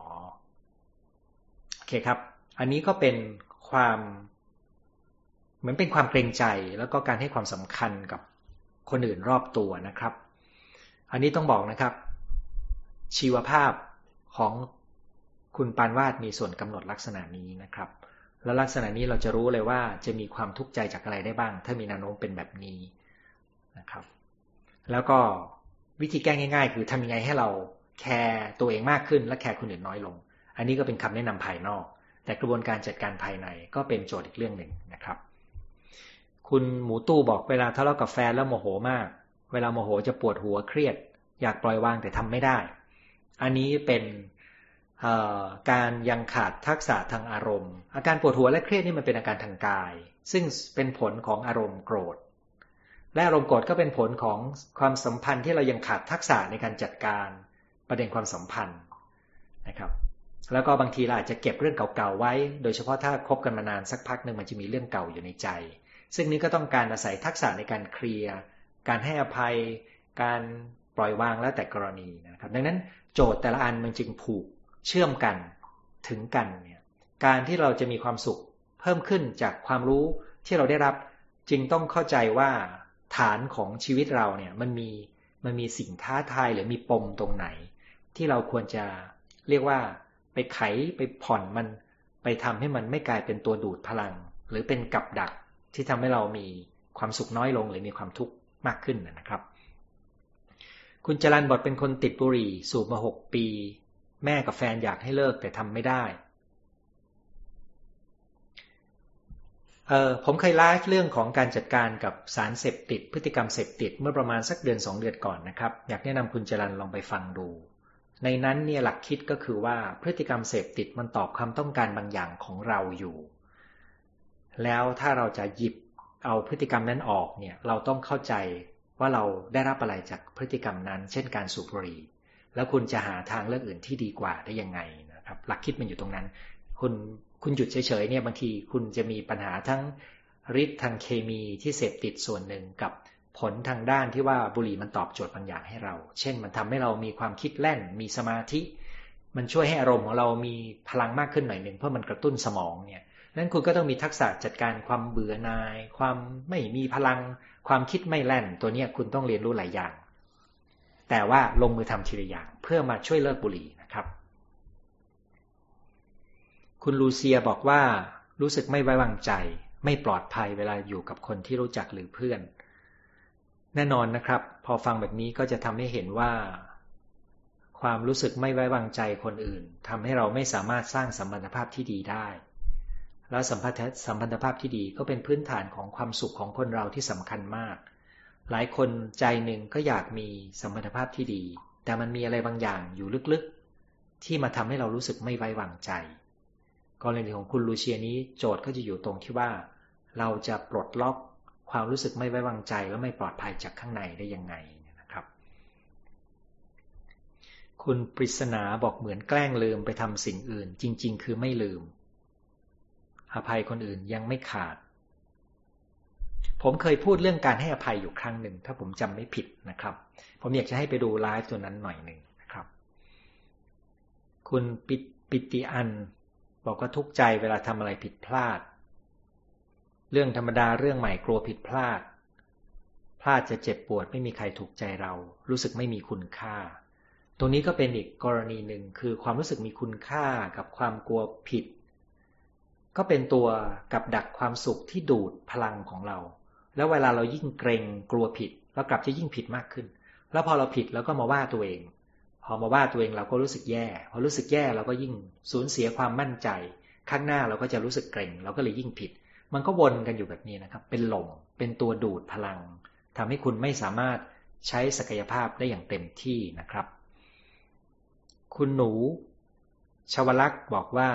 โอเคครับอันนี้ก็เป็นความเหมือนเป็นความเกรงใจแล้วก็การให้ความสำคัญกับคนอื่นรอบตัวนะครับอันนี้ต้องบอกนะครับชีวภาพของคุณปานวาดมีส่วนกำหนดลักษณะนี้นะครับและลักษณะนี้เราจะรู้เลยว่าจะมีความทุกข์ใจจากอะไรได้บ้างถ้ามีแนวโน้มเป็นแบบนี้นะครับแล้วก็วิธีแก้ง่ายๆคือทำยังไงให้เราแคร์ตัวเองมากขึ้นและแคร์คนอื่นน้อยลงอันนี้ก็เป็นคำแนะนำภายนอกแต่กระบวนการจัดการภายในก็เป็นโจทย์อีกเรื่องหนึ่งนะครับคุณหมูตู้บอกเวลาทะเลาะกับแฟนแล้วโมโหมากเวลาโมโหจะปวดหัวเครียดอยากปล่อยวางแต่ทำไม่ได้อันนี้เป็นการยังขาดทักษะทางอารมณ์อาการปวดหัวและเครียดนี่มันเป็นอาการทางกายซึ่งเป็นผลของอารมณ์โกรธและอารมณ์โกรธก็เป็นผลของความสัมพันธ์ที่เรายังขาดทักษะในการจัดการประเด็นความสัมพันธ์นะครับแล้วก็บางทีเราอาจจะเก็บเรื่องเก่าๆไว้โดยเฉพาะถ้าคบกันมานานสักพักหนึ่งมันจะมีเรื่องเก่าอยู่ในใจซึ่งนี้ก็ต้องการอาศัยทักษะในการเคลียร์การให้อภัยการปล่อยวางแล้วแต่กรณีนะครับดังนั้นโจทย์แต่ละอันมันจึงผูกเชื่อมกันถึงกันเนี่ยการที่เราจะมีความสุขเพิ่มขึ้นจากความรู้ที่เราได้รับจึงต้องเข้าใจว่าฐานของชีวิตเราเนี่ยมันมีสิ่งท้าทายหรือมีปมตรงไหนที่เราควรจะเรียกว่าไปไขไปผ่อนมันไปทำให้มันไม่กลายเป็นตัวดูดพลังหรือเป็นกับดักที่ทำให้เรามีความสุขน้อยลงหรือมีความทุกข์มากขึ้นนะครับคุณจรัญบอกเป็นคนติดบุหรี่สูบมา6 ปีแม่กับแฟนอยากให้เลิกแต่ทำไม่ได้ผมเคยไลฟ์เรื่องของการจัดการกับสารเสพติดพฤติกรรมเสพติดเมื่อประมาณสักเดือน2 เดือนก่อนนะครับอยากแนะนำคุณจรัญลองไปฟังดูในนั้นเนี่ยหลักคิดก็คือว่าพฤติกรรมเสพติดมันตอบความต้องการบางอย่างของเราอยู่แล้วถ้าเราจะหยิบเอาพฤติกรรมนั้นออกเนี่ยเราต้องเข้าใจว่าเราได้รับอะไรจากพฤติกรรมนั้นเช่นการสูบบุหรี่แล้วคุณจะหาทางเลือกอื่นที่ดีกว่าได้ยังไงนะครับหลักคิดมันอยู่ตรงนั้นคุณหยุดเฉยๆเนี่ยบางทีคุณจะมีปัญหาทั้งฤทธิ์ทางเคมีที่เสพติดส่วนหนึ่งกับผลทางด้านที่ว่าบุหรี่มันตอบโจทย์บางอย่างให้เราเช่นมันทำให้เรามีความคิดแล่นมีสมาธิมันช่วยให้อารมณ์ของเรามีพลังมากขึ้นหน่อยหนึ่งเพราะมันกระตุ้นสมองเนี่ยนั้นคุณก็ต้องมีทักษะจัดการความเบื่อหน่ายความไม่มีพลังความคิดไม่แล่นตัวนี้คุณต้องเรียนรู้หลายอย่างแต่ว่าลงมือทำทีละอย่างเพื่อมาช่วยเลิกบุหรี่นะครับคุณลูเซียบอกว่ารู้สึกไม่ไว้วางใจไม่ปลอดภัยเวลาอยู่กับคนที่รู้จักหรือเพื่อนแน่นอนนะครับพอฟังแบบนี้ก็จะทำให้เห็นว่าความรู้สึกไม่ไว้วางใจคนอื่นทำให้เราไม่สามารถสร้างสัมพันธภาพที่ดีได้และสัมพันธภาพที่ดีก็เป็นพื้นฐานของความสุขของคนเราที่สำคัญมากหลายคนใจหนึ่งก็อยากมีสัมพันธภาพที่ดีแต่มันมีอะไรบางอย่างอยู่ลึกๆที่มาทำให้เรารู้สึกไม่ไว้วางใจกรณีของคุณลูเชียนี้โจทย์ก็จะอยู่ตรงที่ว่าเราจะปลดล็อกความรู้สึกไม่ไว้วางใจและไม่ปลอดภัยจากข้างในได้ยังไงนะครับคุณปริศนาบอกเหมือนแกล้งลืมไปทำสิ่งอื่นจริงๆคือไม่ลืมอภัยคนอื่นยังไม่ขาดผมเคยพูดเรื่องการให้อภัยอยู่ครั้งหนึ่งถ้าผมจำไม่ผิดนะครับผมอยากจะให้ไปดูไลฟ์ตัวนั้นหน่อยหนึ่งนะครับคุณปิติอันบอกว่าทุกข์ใจเวลาทำอะไรผิดพลาดเรื่องธรรมดาเรื่องใหม่กลัวผิดพลาดจะเจ็บปวดไม่มีใครถูกใจเรารู้สึกไม่มีคุณค่าตรงนี้ก็เป็นอีกกรณีหนึ่งคือความรู้สึกมีคุณค่ากับความกลัวผิดก็เป็นตัวกับดักความสุขที่ดูดพลังของเราแล้วเวลาเรายิ่งเกรงกลัวผิดเรากลับจะยิ่งผิดมากขึ้นแล้วพอเราผิดเราก็มาว่าตัวเองพอมาว่าตัวเองเราก็รู้สึกแย่พอรู้สึกแย่เราก็ยิ่งสูญเสียความมั่นใจข้างหน้าเราก็จะรู้สึกเกรงเราก็เลยยิ่งผิดมันก็วนกันอยู่แบบนี้นะครับเป็นหล่มเป็นตัวดูดพลังทำให้คุณไม่สามารถใช้ศักยภาพได้อย่างเต็มที่นะครับคุณหนูชวลักษณ์บอกว่า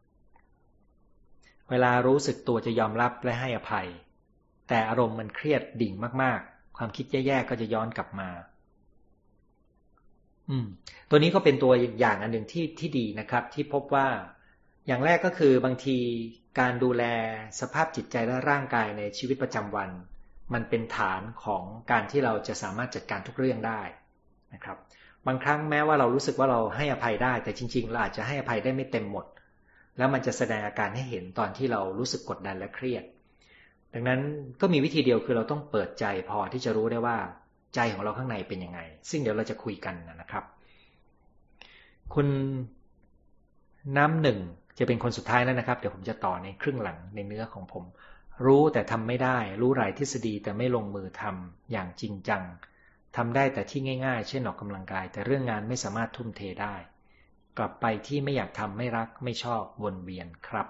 เวลารู้สึกตัวจะยอมรับและให้อภัยแต่อารมณ์มันเครียดดิ่งมากๆความคิดแย่ๆก็จะย้อนกลับมาตัวนี้ก็เป็นตัวอย่างอันหนึ่งที่ดีนะครับที่พบว่าอย่างแรกก็คือบางทีการดูแลสภาพจิตใจและร่างกายในชีวิตประจำวันมันเป็นฐานของการที่เราจะสามารถจัดการทุกเรื่องได้นะครับบางครั้งแม้ว่าเรารู้สึกว่าเราให้อภัยได้แต่จริงๆเราอาจจะให้อภัยได้ไม่เต็มหมดแล้วมันจะแสดงอาการให้เห็นตอนที่เรารู้สึกกดดันและเครียดดังนั้นก็มีวิธีเดียวคือเราต้องเปิดใจพอที่จะรู้ได้ว่าใจของเราข้างในเป็นยังไงซึ่งเดี๋ยวเราจะคุยกันนะครับคุณน้ำหนึ่งจะเป็นคนสุดท้ายแล้วนะครับเดี๋ยวผมจะต่อในครึ่งหลังในเนื้อของผมรู้แต่ทำไม่ได้รู้หลายทฤษฎีแต่ไม่ลงมือทำอย่างจริงจังทำได้แต่ที่ง่ายๆเช่นออกกำลังกายแต่เรื่องงานไม่สามารถทุ่มเทได้กลับไปที่ไม่อยากทำไม่รักไม่ชอบวนเวียนครับ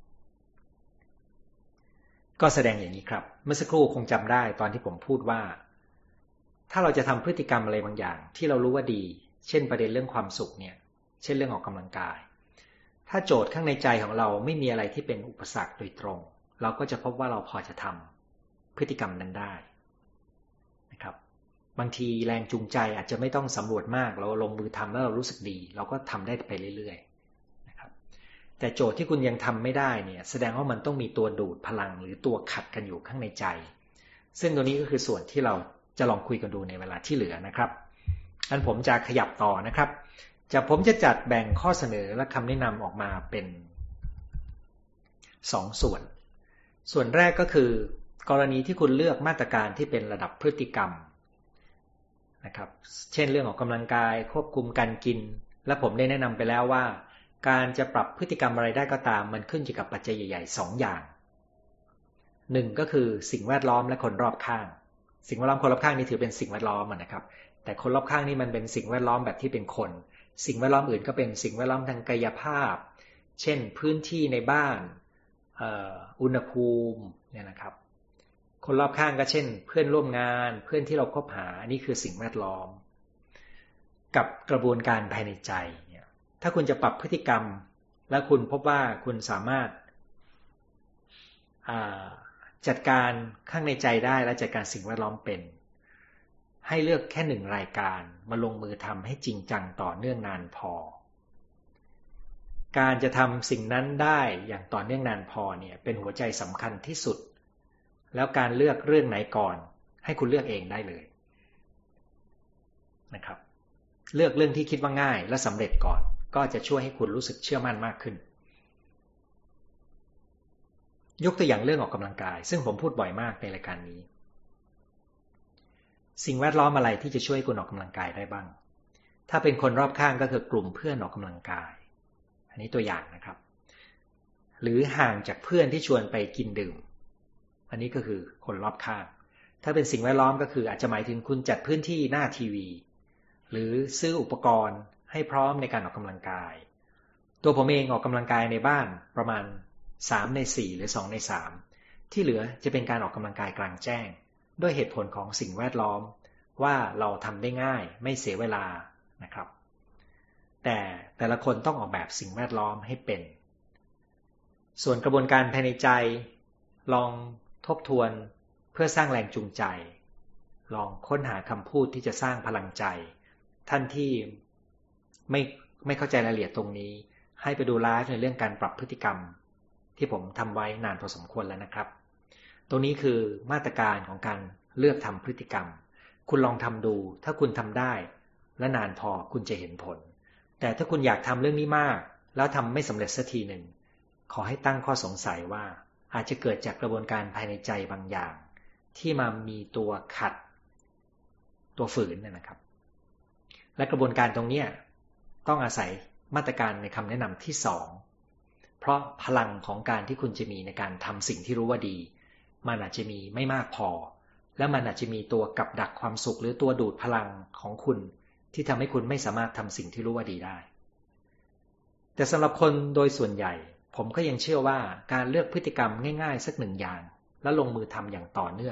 ก็แสดงอย่างนี้ครับเมื่อสักครู่คงจำได้ตอนที่ผมพูดว่าถ้าเราจะทำพฤติกรรมอะไรบางอย่างที่เรารู้ว่าดีเช่นประเด็นเรื่องความสุขเนี่ยเช่นเรื่องออกกำลังกายถ้าโจทย์ข้างในใจของเราไม่มีอะไรที่เป็นอุปสรรคโดยตรงเราก็จะพบว่าเราพอจะทำพฤติกรรมนั้นได้นะครับบางทีแรงจูงใจอาจจะไม่ต้องสำรวจมากเราลงมือทำแล้วเรารู้สึกดีเราก็ทำได้ไปเรื่อยๆนะครับแต่โจทย์ที่คุณยังทำไม่ได้เนี่ยแสดงว่ามันต้องมีตัวดูดพลังหรือตัวขัดกันอยู่ข้างในใจซึ่งตัวนี้ก็คือส่วนที่เราจะลองคุยกันดูในเวลาที่เหลือนะครับอันผมจะขยับต่อนะครับผมจะจัดแบ่งข้อเสนอและคำแนะนำออกมาเป็น2ส่วนแรกก็คือกรณีที่คุณเลือกมาตรการที่เป็นระดับพฤติกรรมนะครับเช่นเรื่องออกกำลังกายควบคุมการกินและผมได้แนะนำไปแล้วว่าการจะปรับพฤติกรรมอะไรได้ก็ตามมันขึ้นอยู่กับปัจจัยใหญ่ๆ2อย่าง1ก็คือสิ่งแวดล้อมและคนรอบข้างสิ่งแวดล้อมคนรอบข้างนี่ถือเป็นสิ่งแวดล้อมนะครับแต่คนรอบข้างนี่มันเป็นสิ่งแวดล้อมแบบที่เป็นคนสิ่งแวดล้อมอื่นก็เป็นสิ่งแวดล้อมทางกายภาพเช่นพื้นที่ในบ้านอุณหภูมิเนี่ยนะครับคนรอบข้างก็เช่นเพื่อนร่วมงานเพื่อนที่เราคบหานี่คือสิ่งแวดล้อมกับกระบวนการภายในใจเนี่ยถ้าคุณจะปรับพฤติกรรมและคุณพบว่าคุณสามารถจัดการข้างในใจได้และจัดการสิ่งแวดล้อมเป็นให้เลือกแค่1รายการมาลงมือทำให้จริงจังต่อเนื่องนานพอการจะทำสิ่งนั้นได้อย่างต่อเนื่องนานพอเนี่ยเป็นหัวใจสำคัญที่สุดแล้วการเลือกเรื่องไหนก่อนให้คุณเลือกเองได้เลยนะครับเลือกเรื่องที่คิดว่าง่ายและสำเร็จก่อนก็จะช่วยให้คุณรู้สึกเชื่อมั่นมากขึ้นยกตัวอย่างเรื่องออกกำลังกายซึ่งผมพูดบ่อยมากในรายการนี้สิ่งแวดล้อมอะไรที่จะช่วยคุณออกกำลังกายได้บ้างถ้าเป็นคนรอบข้างก็คือกลุ่มเพื่อนออกกำลังกายอันนี้ตัวอย่างนะครับหรือห่างจากเพื่อนที่ชวนไปกินดื่มอันนี้ก็คือคนรอบข้างถ้าเป็นสิ่งแวดล้อมก็คืออาจจะหมายถึงคุณจัดพื้นที่หน้าทีวีหรือซื้ออุปกรณ์ให้พร้อมในการออกกำลังกายตัวผมเองออกกำลังกายในบ้านประมาณ3 ใน 4หรือ2 ใน 3ที่เหลือจะเป็นการออกกำลังกายกลางแจ้งด้วยเหตุผลของสิ่งแวดล้อมว่าเราทำได้ง่ายไม่เสียเวลานะครับแต่ละคนต้องออกแบบสิ่งแวดล้อมให้เป็นส่วนกระบวนการภายในใจลองทบทวนเพื่อสร้างแรงจูงใจลองค้นหาคำพูดที่จะสร้างพลังใจท่านที่ไม่เข้าใจรายละเอียดตรงนี้ให้ไปดูไลฟ์ในเรื่องการปรับพฤติกรรมที่ผมทำไว้นานพอสมควรแล้วนะครับตรงนี้คือมาตรการของการเลือกทำพฤติกรรมคุณลองทำดูถ้าคุณทำได้และนานพอคุณจะเห็นผลแต่ถ้าคุณอยากทำเรื่องนี้มากแล้วทำไม่สำเร็จสักทีหนึ่งขอให้ตั้งข้อสงสัยว่าอาจจะเกิดจากกระบวนการภายในใจบางอย่างที่มามีตัวขัดตัวฝืนนะครับและกระบวนการตรงนี้ต้องอาศัยมาตรการในคำแนะนำที่2เพราะพลังของการที่คุณจะมีในการทำสิ่งที่รู้ว่าดีมันอาจจะมีไม่มากพอและมันอาจจะมีตัวกับดักความสุขหรือตัวดูดพลังของคุณที่ทำให้คุณไม่สามารถทำสิ่งที่รู้ว่าดีได้แต่สำหรับคนโดยส่วนใหญ่ผมก็ยังเชื่อว่าการเลือกพฤติกรรมง่ายๆสัก1 อย่างแล้วลงมือทำอย่างต่อเนื่อง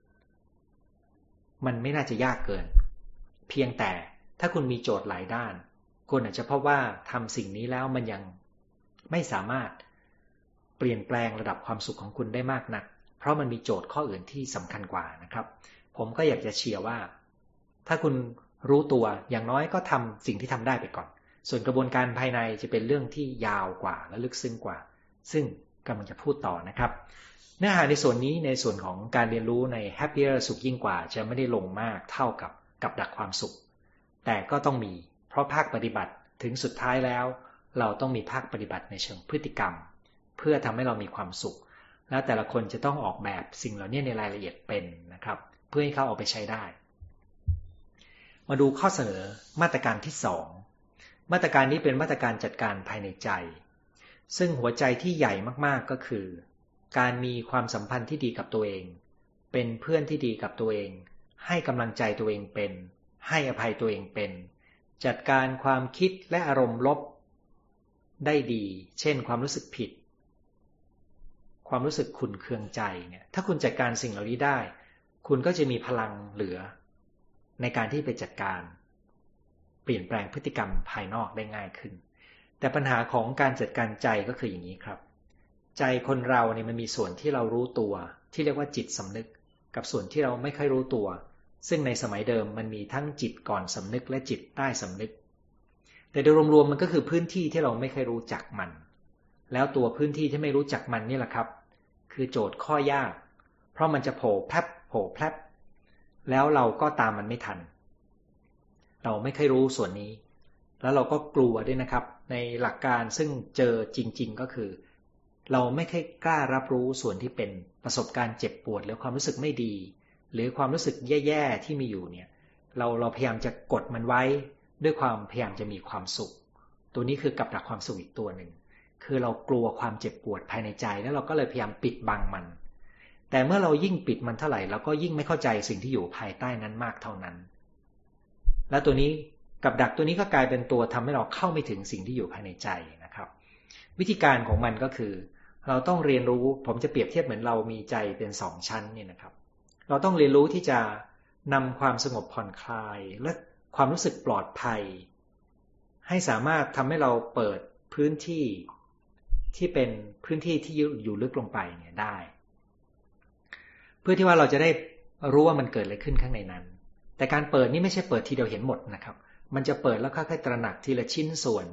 มันไม่น่าจะยากเกินเพียงแต่ถ้าคุณมีโจทย์หลายด้านคุณอาจจะพบว่าทำสิ่งนี้แล้วมันยังไม่สามารถเปลี่ยนแปลงระดับความสุขของคุณได้มากนักเพราะมันมีโจทย์ข้ออื่นที่สำคัญกว่านะครับผมก็อยากจะเชียร์ว่าถ้าคุณรู้ตัวอย่างน้อยก็ทำสิ่งที่ทำได้ไปก่อนส่วนกระบวนการภายในจะเป็นเรื่องที่ยาวกว่าและลึกซึ้งกว่าซึ่งกำลังจะพูดต่อนะครับเนื้อหาในส่วนนี้ในส่วนของการเรียนรู้ใน Happier สุขยิ่งกว่าจะไม่ได้ลงมากเท่ากับดักความสุขแต่ก็ต้องมีเพราะภาคปฏิบัติถึงสุดท้ายแล้วเราต้องมีภาคปฏิบัติในเชิงพฤติกรรมเพื่อทำให้เรามีความสุขแล้วแต่ละคนจะต้องออกแบบสิ่งเหล่านี้ในรายละเอียดเป็นนะครับเพื่อให้เขาเอาไปใช้ได้มาดูข้อเสนอมาตรการที่2มาตรการนี้เป็นมาตรการจัดการภายในใจซึ่งหัวใจที่ใหญ่มากๆก็คือการมีความสัมพันธ์ที่ดีกับตัวเองเป็นเพื่อนที่ดีกับตัวเองให้กำลังใจตัวเองเป็นให้อภัยตัวเองเป็นจัดการความคิดและอารมณ์ลบได้ดีเช่นความรู้สึกผิดความรู้สึกขุ่นเคืองใจเนี่ยถ้าคุณจัดการสิ่งเหล่านี้ได้คุณก็จะมีพลังเหลือในการที่ไปจัดการเปลี่ยนแปลงพฤติกรรมภายนอกได้ง่ายขึ้นแต่ปัญหาของการจัดการใจก็คืออย่างนี้ครับใจคนเราเนี่ยมันมีส่วนที่เรารู้ตัวที่เรียกว่าจิตสำนึกกับส่วนที่เราไม่ค่อยรู้ตัวซึ่งในสมัยเดิมมันมีทั้งจิตก่อนสำนึกและจิตใต้สำนึกแต่โดยรวมๆมันก็คือพื้นที่ที่เราไม่ค่อยรู้จักมันแล้วตัวพื้นที่ที่ไม่รู้จักมันนี่แหละครับคือโจทย์ข้อยากเพราะมันจะโผล่แพร่แล้วเราก็ตามมันไม่ทันเราไม่เคยรู้ส่วนนี้แล้วเราก็กลัวด้วยนะครับในหลักการซึ่งเจอจริงๆก็คือเราไม่เคยกล้ารับรู้ส่วนที่เป็นประสบการณ์เจ็บปวดหรือความรู้สึกไม่ดีหรือความรู้สึกแย่ๆที่มีอยู่เนี่ยเราพยายามจะกดมันไว้ด้วยความพยายามจะมีความสุขตัวนี้คือกับดักความสุขอีกตัวหนึ่งคือเรากลัวความเจ็บปวดภายในใจแล้วเราก็เลยพยายามปิดบังมันแต่เมื่อเรายิ่งปิดมันเท่าไหร่เราก็ยิ่งไม่เข้าใจสิ่งที่อยู่ภายใต้นั้นมากเท่านั้นและตัวนี้กับดักตัวนี้ก็กลายเป็นตัวทำให้เราเข้าไม่ถึงสิ่งที่อยู่ภายในใจนะครับวิธีการของมันก็คือเราต้องเรียนรู้ผมจะเปรียบเทียบเหมือนเรามีใจเป็น2 ชั้นเนี่ยนะครับเราต้องเรียนรู้ที่จะนำความสงบผ่อนคลายและความรู้สึกปลอดภัยให้สามารถทำให้เราเปิดพื้นที่ที่เป็นพื้นที่ที่อยู่ลึกลงไปเนี่ยได้เพื่อที่ว่าเราจะได้รู้ว่ามันเกิดอะไรขึ้นข้างในนั้นแต่การเปิดนี่ไม่ใช่เปิดทีเดียวเห็นหมดนะครับมันจะเปิดแล้วค่อยๆตระหนักทีละชิ้นส่วน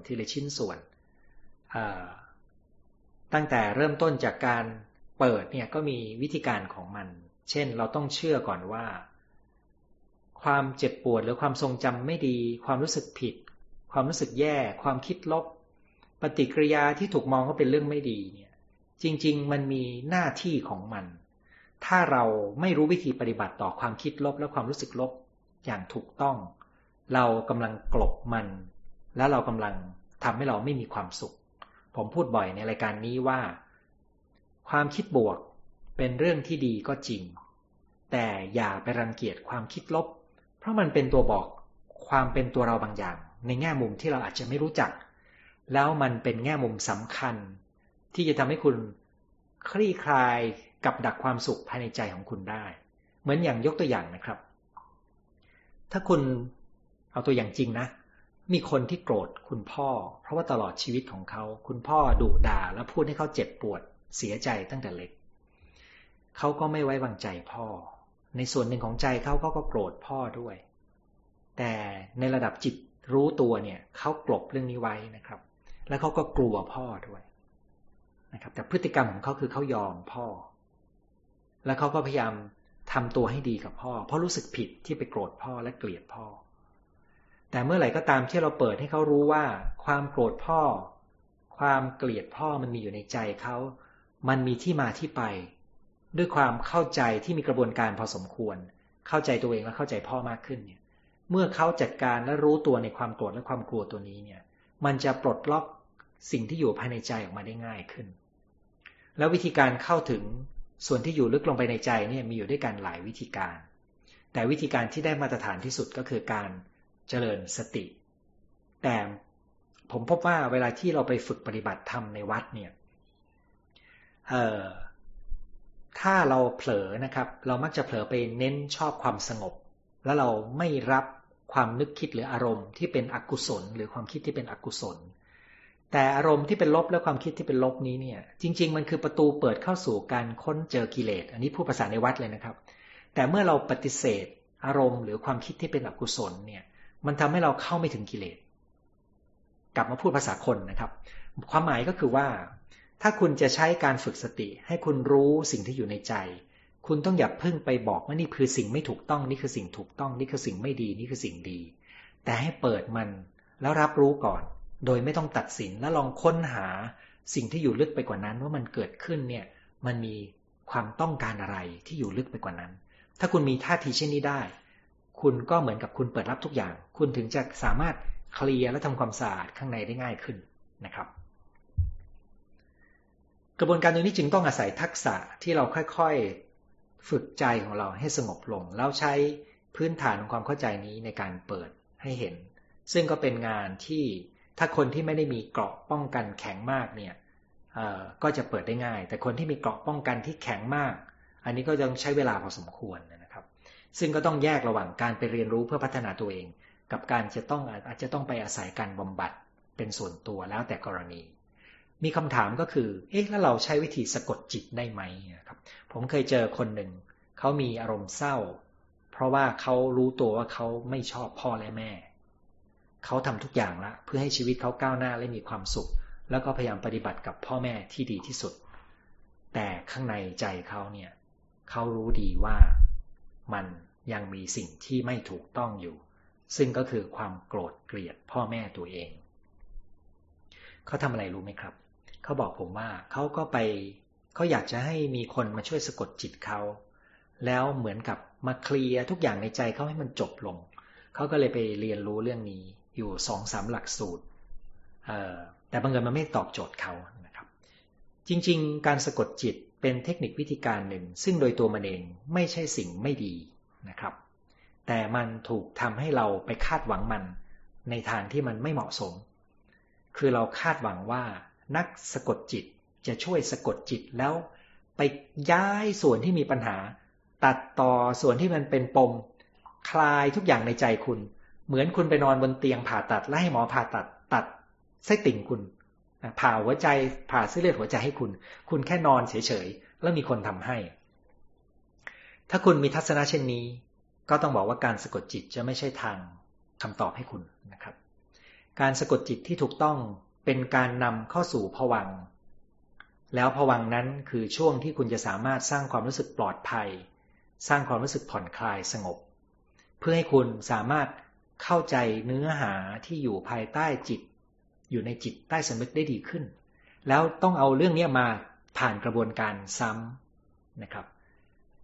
ตั้งแต่เริ่มต้นจากการเปิดเนี่ยก็มีวิธีการของมันเช่นเราต้องเชื่อก่อนว่าความเจ็บปวดหรือความทรงจำไม่ดีความรู้สึกผิดความรู้สึกแย่ความคิดลบปฏิกิริยาที่ถูกมองว่าเป็นเรื่องไม่ดีเนี่ยจริงๆมันมีหน้าที่ของมันถ้าเราไม่รู้วิธีปฏิบัติต่อความคิดลบและความรู้สึกลบอย่างถูกต้องเรากำลังกลบมันและเรากำลังทำให้เราไม่มีความสุขผมพูดบ่อยในรายการนี้ว่าความคิดบวกเป็นเรื่องที่ดีก็จริงแต่อย่าไปรังเกียจความคิดลบเพราะมันเป็นตัวบอกความเป็นตัวเราบางอย่างในแง่มุมที่เราอาจจะไม่รู้จักแล้วมันเป็นแง่มุมสำคัญที่จะทำให้คุณคลี่คลายกับดักความสุขภายในใจของคุณได้เหมือนอย่างยกตัวอย่างนะครับถ้าคุณเอาตัวอย่างจริงนะมีคนที่โกรธคุณพ่อเพราะว่าตลอดชีวิตของเขาคุณพ่อดุด่าและพูดให้เขาเจ็บปวดเสียใจตั้งแต่เล็กเขาก็ไม่ไว้วางใจพ่อในส่วนหนึ่งของใจเขาก็โกรธพ่อด้วยแต่ในระดับจิตรู้ตัวเนี่ยเขากลบเรื่องนี้ไว้นะครับแล้วเขาก็กลัวพ่อด้วยนะครับแต่พฤติกรรมของเขาคือเขายอมพ่อแล้วเขาก็พยายามทำตัวให้ดีกับพ่อเพราะรู้สึกผิดที่ไปโกรธพ่อและเกลียดพ่อแต่เมื่อไหร่ก็ตามที่เราเปิดให้เขารู้ว่าความโกรธพ่อความเกลียดพ่อมันมีอยู่ในใจเขามันมีที่มาที่ไปด้วยความเข้าใจที่มีกระบวนการพอสมควรเข้าใจตัวเองและเข้าใจพ่อมากขึ้นเนี่ยเมื่อเขาจัดการและรู้ตัวในความโกรธและความกลัวตัวนี้เนี่ยมันจะปลดล็อกสิ่งที่อยู่ภายในใจออกมาได้ง่ายขึ้นแล้ววิธีการเข้าถึงส่วนที่อยู่ลึกลงไปในใจเนี่ยมีอยู่ด้วยกันหลายวิธีการแต่วิธีการที่ได้มาตรฐานที่สุดก็คือการเจริญสติแต่ผมพบว่าเวลาที่เราไปฝึกปฏิบัติธรรมในวัดเนี่ยถ้าเราเผลอนะครับเรามักจะเผลอไปเน้นชอบความสงบแล้วเราไม่รับความนึกคิดหรืออารมณ์ที่เป็นอกุศลหรือความคิดที่เป็นอกุศลแต่อารมณ์ที่เป็นลบและความคิดที่เป็นลบนี้เนี่ยจริงๆมันคือประตูเปิดเข้าสู่การค้นเจอกิเลสอันนี้พูดภาษาในวัดเลยนะครับแต่เมื่อเราปฏิเสธอารมณ์หรือความคิดที่เป็นอกุศลเนี่ยมันทำให้เราเข้าไม่ถึงกิเลสกลับมาพูดภาษาคนนะครับความหมายก็คือว่าถ้าคุณจะใช้การฝึกสติให้คุณรู้สิ่งที่อยู่ในใจคุณต้องอย่าเพิ่งไปบอกว่านี่คือสิ่งไม่ถูกต้องนี่คือสิ่งถูกต้องนี่คือสิ่งไม่ดีนี่คือสิ่งดีแต่ให้เปิดมันแล้วรับรู้ก่อนโดยไม่ต้องตัดสินแล้วลองค้นหาสิ่งที่อยู่ลึกไปกว่านั้นว่ามันเกิดขึ้นเนี่ยมันมีความต้องการอะไรที่อยู่ลึกไปกว่านั้นถ้าคุณมีท่าทีเช่นนี้ได้คุณก็เหมือนกับคุณเปิดรับทุกอย่างคุณถึงจะสามารถเคลียร์และทำความสะอาดข้างในได้ง่ายขึ้นนะครับกระบวนการตรงนี้จึงต้องอาศัยทักษะที่เราค่อยๆฝึกใจของเราให้สงบลงแล้วใช้พื้นฐานของความเข้าใจนี้ในการเปิดให้เห็นซึ่งก็เป็นงานที่ถ้าคนที่ไม่ได้มีเกราะป้องกันแข็งมากเนี่ยก็จะเปิดได้ง่ายแต่คนที่มีเกราะป้องกันที่แข็งมากอันนี้ก็ต้องใช้เวลาพอสมควรนะครับซึ่งก็ต้องแยกระหว่างการไปเรียนรู้เพื่อพัฒนาตัวเองกับการอาจจะต้องไปอาศัยการบำบัดเป็นส่วนตัวแล้วแต่กรณีมีคำถามก็คือแล้วเราใช้วิธีสะกดจิตได้ไหมครับผมเคยเจอคนหนึ่งเขามีอารมณ์เศร้าเพราะว่าเขารู้ตัวว่าเขาไม่ชอบพ่อและแม่เขาทำทุกอย่างละเพื่อให้ชีวิตเขาก้าวหน้าและมีความสุขแล้วก็พยายามปฏิบัติกับพ่อแม่ที่ดีที่สุดแต่ข้างในใจเขาเนี่ยเขารู้ดีว่ามันยังมีสิ่งที่ไม่ถูกต้องอยู่ซึ่งก็คือความโกรธเกลียดพ่อแม่ตัวเองเขาทำอะไรรู้ไหมครับเขาบอกผมว่าเขาอยากจะให้มีคนมาช่วยสะกดจิตเขาแล้วเหมือนกับมาเคลียร์ทุกอย่างในใจเขาให้มันจบลงเขาก็เลยไปเรียนรู้เรื่องนี้อยู่ 2-3 หลักสูตรแต่บางเอิญมันไม่ตอบโจทย์เขานะครับจริงๆการสะกดจิตเป็นเทคนิควิธีการหนึ่งซึ่งโดยตัวมันเองไม่ใช่สิ่งไม่ดีนะครับแต่มันถูกทำให้เราไปคาดหวังมันในทางที่มันไม่เหมาะสมคือเราคาดหวังว่านักสะกดจิตจะช่วยสะกดจิตแล้วไปย้ายส่วนที่มีปัญหาตัดต่อส่วนที่มันเป็นปมคลายทุกอย่างในใจคุณเหมือนคุณไปนอนบนเตียงผ่าตัดและให้หมอผ่าตัดไส้ติ่งคุณผ่าหัวใจผ่าเส้นเลือดหัวใจให้คุณแค่นอนเฉยๆแล้วมีคนทำให้ถ้าคุณมีทัศนะเช่นนี้ก็ต้องบอกว่าการสะกดจิตจะไม่ใช่ทางคำตอบให้คุณนะครับการสะกดจิตที่ถูกต้องเป็นการนำเข้าสู่ภวังค์แล้วภวังค์นั้นคือช่วงที่คุณจะสามารถสร้างความรู้สึกปลอดภัยสร้างความรู้สึกผ่อนคลายสงบเพื่อให้คุณสามารถเข้าใจเนื้อหาที่อยู่ภายใต้จิตอยู่ในจิตใต้สำนึกได้ดีขึ้นแล้วต้องเอาเรื่องนี้มาผ่านกระบวนการซ้ำนะครับ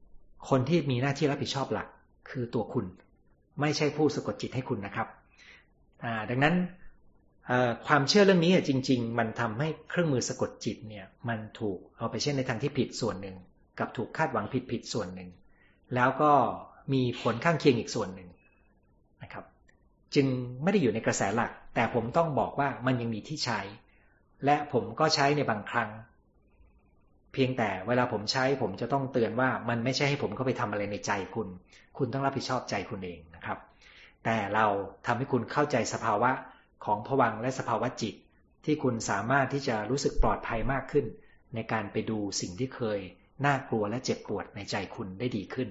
คนที่มีหน้าที่รับผิดชอบหลักคือตัวคุณไม่ใช่ผู้สะกดจิตให้คุณนะครับดังนั้นความเชื่อเรื่องนี้จริงๆมันทำให้เครื่องมือสะกดจิตเนี่ยมันถูกเอาไปใช้ในทางที่ผิดส่วนหนึ่งกับถูกคาดหวังผิดส่วนหนึ่งแล้วก็มีผลข้างเคียงอีกส่วนหนึ่งนะครับจึงไม่ได้อยู่ในกระแสหลักแต่ผมต้องบอกว่ามันยังมีที่ใช้และผมก็ใช้ในบางครั้งเพียงแต่เวลาผมใช้ผมจะต้องเตือนว่ามันไม่ใช่ให้ผมเข้าไปทำอะไรในใจคุณต้องรับผิดชอบใจคุณเองนะครับแต่เราทำให้คุณเข้าใจสภาวะของภวังค์และสภาวะจิตที่คุณสามารถที่จะรู้สึกปลอดภัยมากขึ้นในการไปดูสิ่งที่เคยน่ากลัวและเจ็บปวดในใจคุณได้ดีขึ้น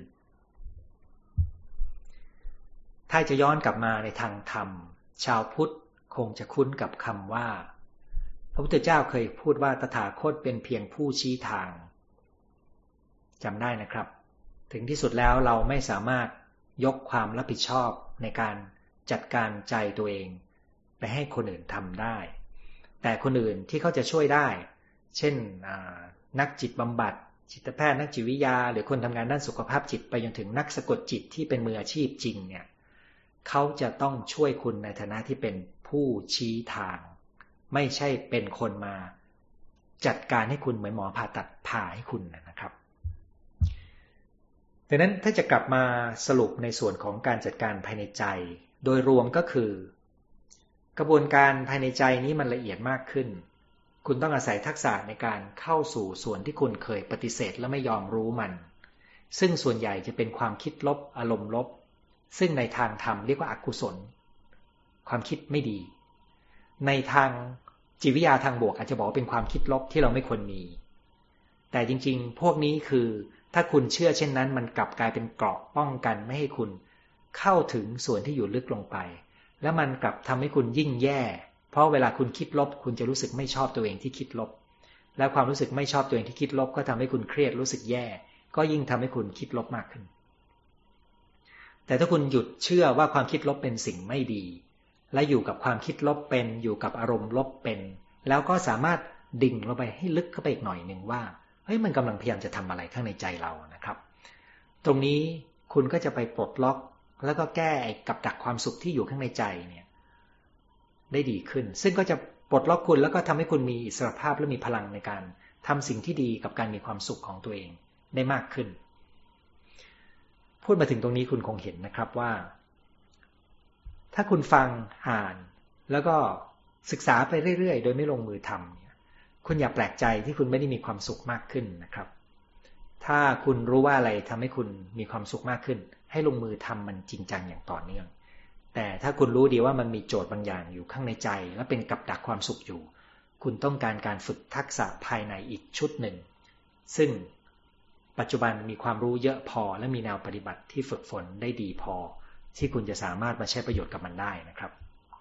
ถ้าจะย้อนกลับมาในทางธรรมชาวพุทธคงจะคุ้นกับคำว่าพระพุทธเจ้าเคยพูดว่าตถาคตเป็นเพียงผู้ชี้ทางจำได้นะครับถึงที่สุดแล้วเราไม่สามารถยกความรับผิดชอบในการจัดการใจตัวเองไปให้คนอื่นทำได้แต่คนอื่นที่เขาจะช่วยได้เช่นนักจิตบำบัดจิตแพทย์นักจิตวิทยาหรือคนทำงานด้านสุขภาพจิตไปจนถึงนักสะกดจิตที่เป็นมืออาชีพจริงเนี่ยเขาจะต้องช่วยคุณในฐานะที่เป็นผู้ชี้ทางไม่ใช่เป็นคนมาจัดการให้คุณเหมือนหมอผ่าตัดผ่าให้คุณนะครับดังนั้นถ้าจะกลับมาสรุปในส่วนของการจัดการภายในใจโดยรวมก็คือกระบวนการภายในใจนี้มันละเอียดมากขึ้นคุณต้องอาศัยทักษะในการเข้าสู่ส่วนที่คุณเคยปฏิเสธและไม่ยอมรู้มันซึ่งส่วนใหญ่จะเป็นความคิดลบอารมณ์ลบซึ่งในทางธรรมเรียกว่าอกุศลความคิดไม่ดีในทางจิตวิทยาทางบวกอาจจะบอกว่าเป็นความคิดลบที่เราไม่ควรมีแต่จริงๆพวกนี้คือถ้าคุณเชื่อเช่นนั้นมันกลับกลายเป็นเกราะป้องกันไม่ให้คุณเข้าถึงส่วนที่อยู่ลึกลงไปแล้วมันกลับทำให้คุณยิ่งแย่เพราะเวลาคุณคิดลบคุณจะรู้สึกไม่ชอบตัวเองที่คิดลบแล้วความรู้สึกไม่ชอบตัวเองที่คิดลบก็ทำให้คุณเครียดรู้สึกแย่ก็ยิ่งทำให้คุณคิดลบมากขึ้นแต่ถ้าคุณหยุดเชื่อว่าความคิดลบเป็นสิ่งไม่ดีและอยู่กับความคิดลบเป็นอยู่กับอารมณ์ลบเป็นแล้วก็สามารถดิ่งลงไปให้ลึกเข้าไปอีกหน่อยหนึ่งว่าเฮ้ยมันกำลังพยายามจะทำอะไรข้างในใจเรานะครับตรงนี้คุณก็จะไปปลดล็อกแล้วก็แก้กับดักความสุขที่อยู่ข้างในใจเนี่ยได้ดีขึ้นซึ่งก็จะปลดล็อกคุณแล้วก็ทำให้คุณมีอิสรภาพและมีพลังในการทำสิ่งที่ดีกับการมีความสุขของตัวเองได้มากขึ้นพูดมาถึงตรงนี้คุณคงเห็นนะครับว่าถ้าคุณฟังอ่านแล้วก็ศึกษาไปเรื่อยๆโดยไม่ลงมือทำคุณอย่าแปลกใจที่คุณไม่ได้มีความสุขมากขึ้นนะครับถ้าคุณรู้ว่าอะไรทำให้คุณมีความสุขมากขึ้นให้ลงมือทำมันจริงจังอย่างต่อเนื่องแต่ถ้าคุณรู้ดีว่ามันมีโจทย์บางอย่างอยู่ข้างในใจและเป็นกับดักความสุขอยู่คุณต้องการฝึกทักษะภายในอีกชุดหนึ่งซึ่งปัจจุบันมีความรู้เยอะพอและมีแนวปฏิบัติที่ฝึกฝนได้ดีพอที่คุณจะสามารถมาใช้ประโยชน์กับมันได้นะครับ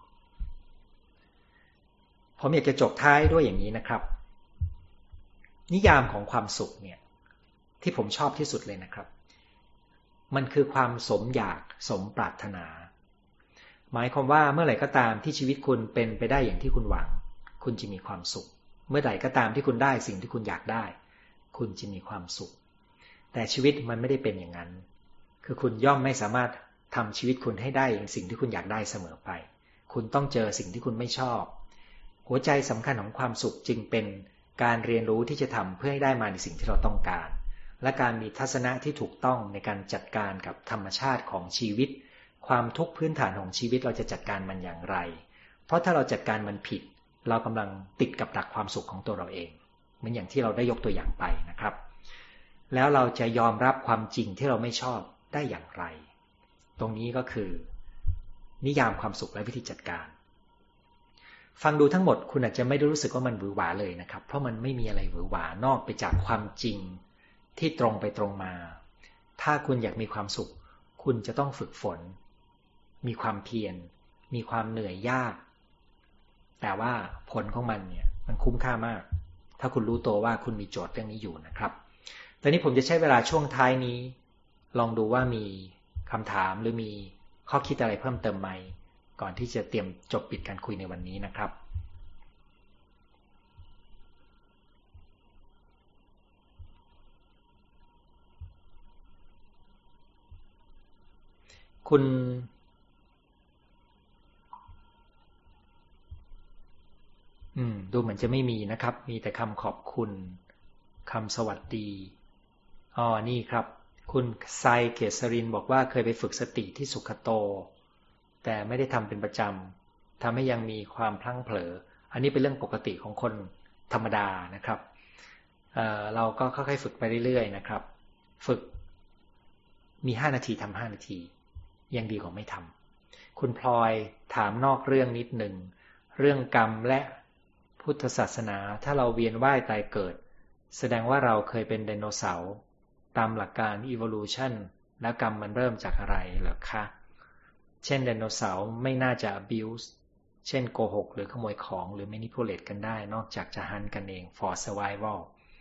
ผมอยากจะจบท้ายด้วยอย่างนี้นะครับนิยามของความสุขเนี่ยที่ผมชอบที่สุดเลยนะครับมันคือความสมอยากสมปรารถนาหมายความว่าเมื่อไหร่ก็ตามที่ชีวิตคุณเป็นไปได้อย่างที่คุณหวังคุณจะมีความสุขเมื่อไหร่ก็ตามที่คุณได้สิ่งที่คุณอยากได้คุณจะมีความสุขแต่ชีวิตมันไม่ได้เป็นอย่างนั้นคือคุณย่อมไม่สามารถทำชีวิตคุณให้ได้อย่างสิ่งที่คุณอยากได้เสมอไปคุณต้องเจอสิ่งที่คุณไม่ชอบหัวใจสำคัญของความสุขจึงเป็นการเรียนรู้ที่จะทำเพื่อให้ได้มาในสิ่งที่เราต้องการและการมีทัศนะที่ถูกต้องในการจัดการกับธรรมชาติของชีวิตความทุกข์พื้นฐานของชีวิตเราจะจัดการมันอย่างไรเพราะถ้าเราจัดการมันผิดเรากำลังติดกับดักความสุขของตัวเราเองเหมือนอย่างที่เราได้ยกตัวอย่างไปนะครับแล้วเราจะยอมรับความจริงที่เราไม่ชอบได้อย่างไรตรงนี้ก็คือนิยามความสุขและวิธีจัดการฟังดูทั้งหมดคุณอาจจะไม่ได้รู้สึกว่ามันหวือหวาเลยนะครับเพราะมันไม่มีอะไรหวือหวานอกไปจากความจริงที่ตรงไปตรงมาถ้าคุณอยากมีความสุขคุณจะต้องฝึกฝนมีความเพียรมีความเหนื่อยยากแต่ว่าผลของมันเนี่ยมันคุ้มค่ามากถ้าคุณรู้ตัวว่าคุณมีโจทย์เรื่องนี้อยู่นะครับตอนนี้ผมจะใช้เวลาช่วงท้ายนี้ลองดูว่ามีคำถามหรือมีข้อคิดอะไรเพิ่มเติมไหมก่อนที่จะเตรียมจบปิดการคุยในวันนี้นะครับคุณดูเหมือนจะไม่มีนะครับมีแต่คำขอบคุณคำสวัสดีนี่ครับคุณไซเกษรินบอกว่าเคยไปฝึกสติที่สุขโตแต่ไม่ได้ทำเป็นประจำทำให้ยังมีความพลั้งเผลออันนี้เป็นเรื่องปกติของคนธรรมดานะครับเราก็ค่อยๆฝึกไปเรื่อยๆนะครับฝึกมี5 นาทีทำ5 นาทียังดีกว่าไม่ทำคุณพลอยถามนอกเรื่องนิดหนึ่งเรื่องกรรมและพุทธศาสนาถ้าเราเวียนว่ายตายเกิดแสดงว่าเราเคยเป็นไดโนเสาร์ตามหลักการ evolution และกรรมมันเริ่มจากอะไรเหรอคะเช่นไดโนเสาร์ไม่น่าจะ abuse เช่นโกหกหรือขโมยของหรือ manipulate กันได้นอกจากจะหันกันเอง for survival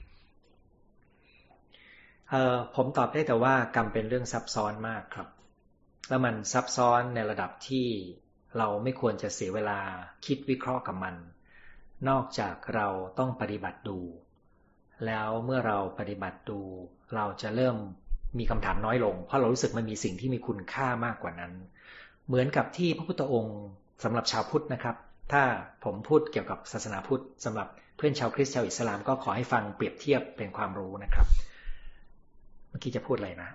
ผมตอบได้แต่ว่ากรรมเป็นเรื่องซับซ้อนมากครับแล้วมันซับซ้อนในระดับที่เราไม่ควรจะเสียเวลาคิดวิเคราะห์กับมันนอกจากเราต้องปฏิบัติดูแล้วเมื่อเราปฏิบัติดูเราจะเริ่มมีคำถามน้อยลงเพราะเรารู้สึกมันมีสิ่งที่มีคุณค่ามากกว่านั้นเหมือนกับที่พระพุทธองค์สำหรับชาวพุทธนะครับถ้าผมพูดเกี่ยวกับศาสนาพุทธสำหรับเพื่อนชาวคริสต์ชาวอิสลามก็ขอให้ฟังเปรียบเทียบเป็นความรู้นะครับเมื่อกี้จะพูดอะไรนะ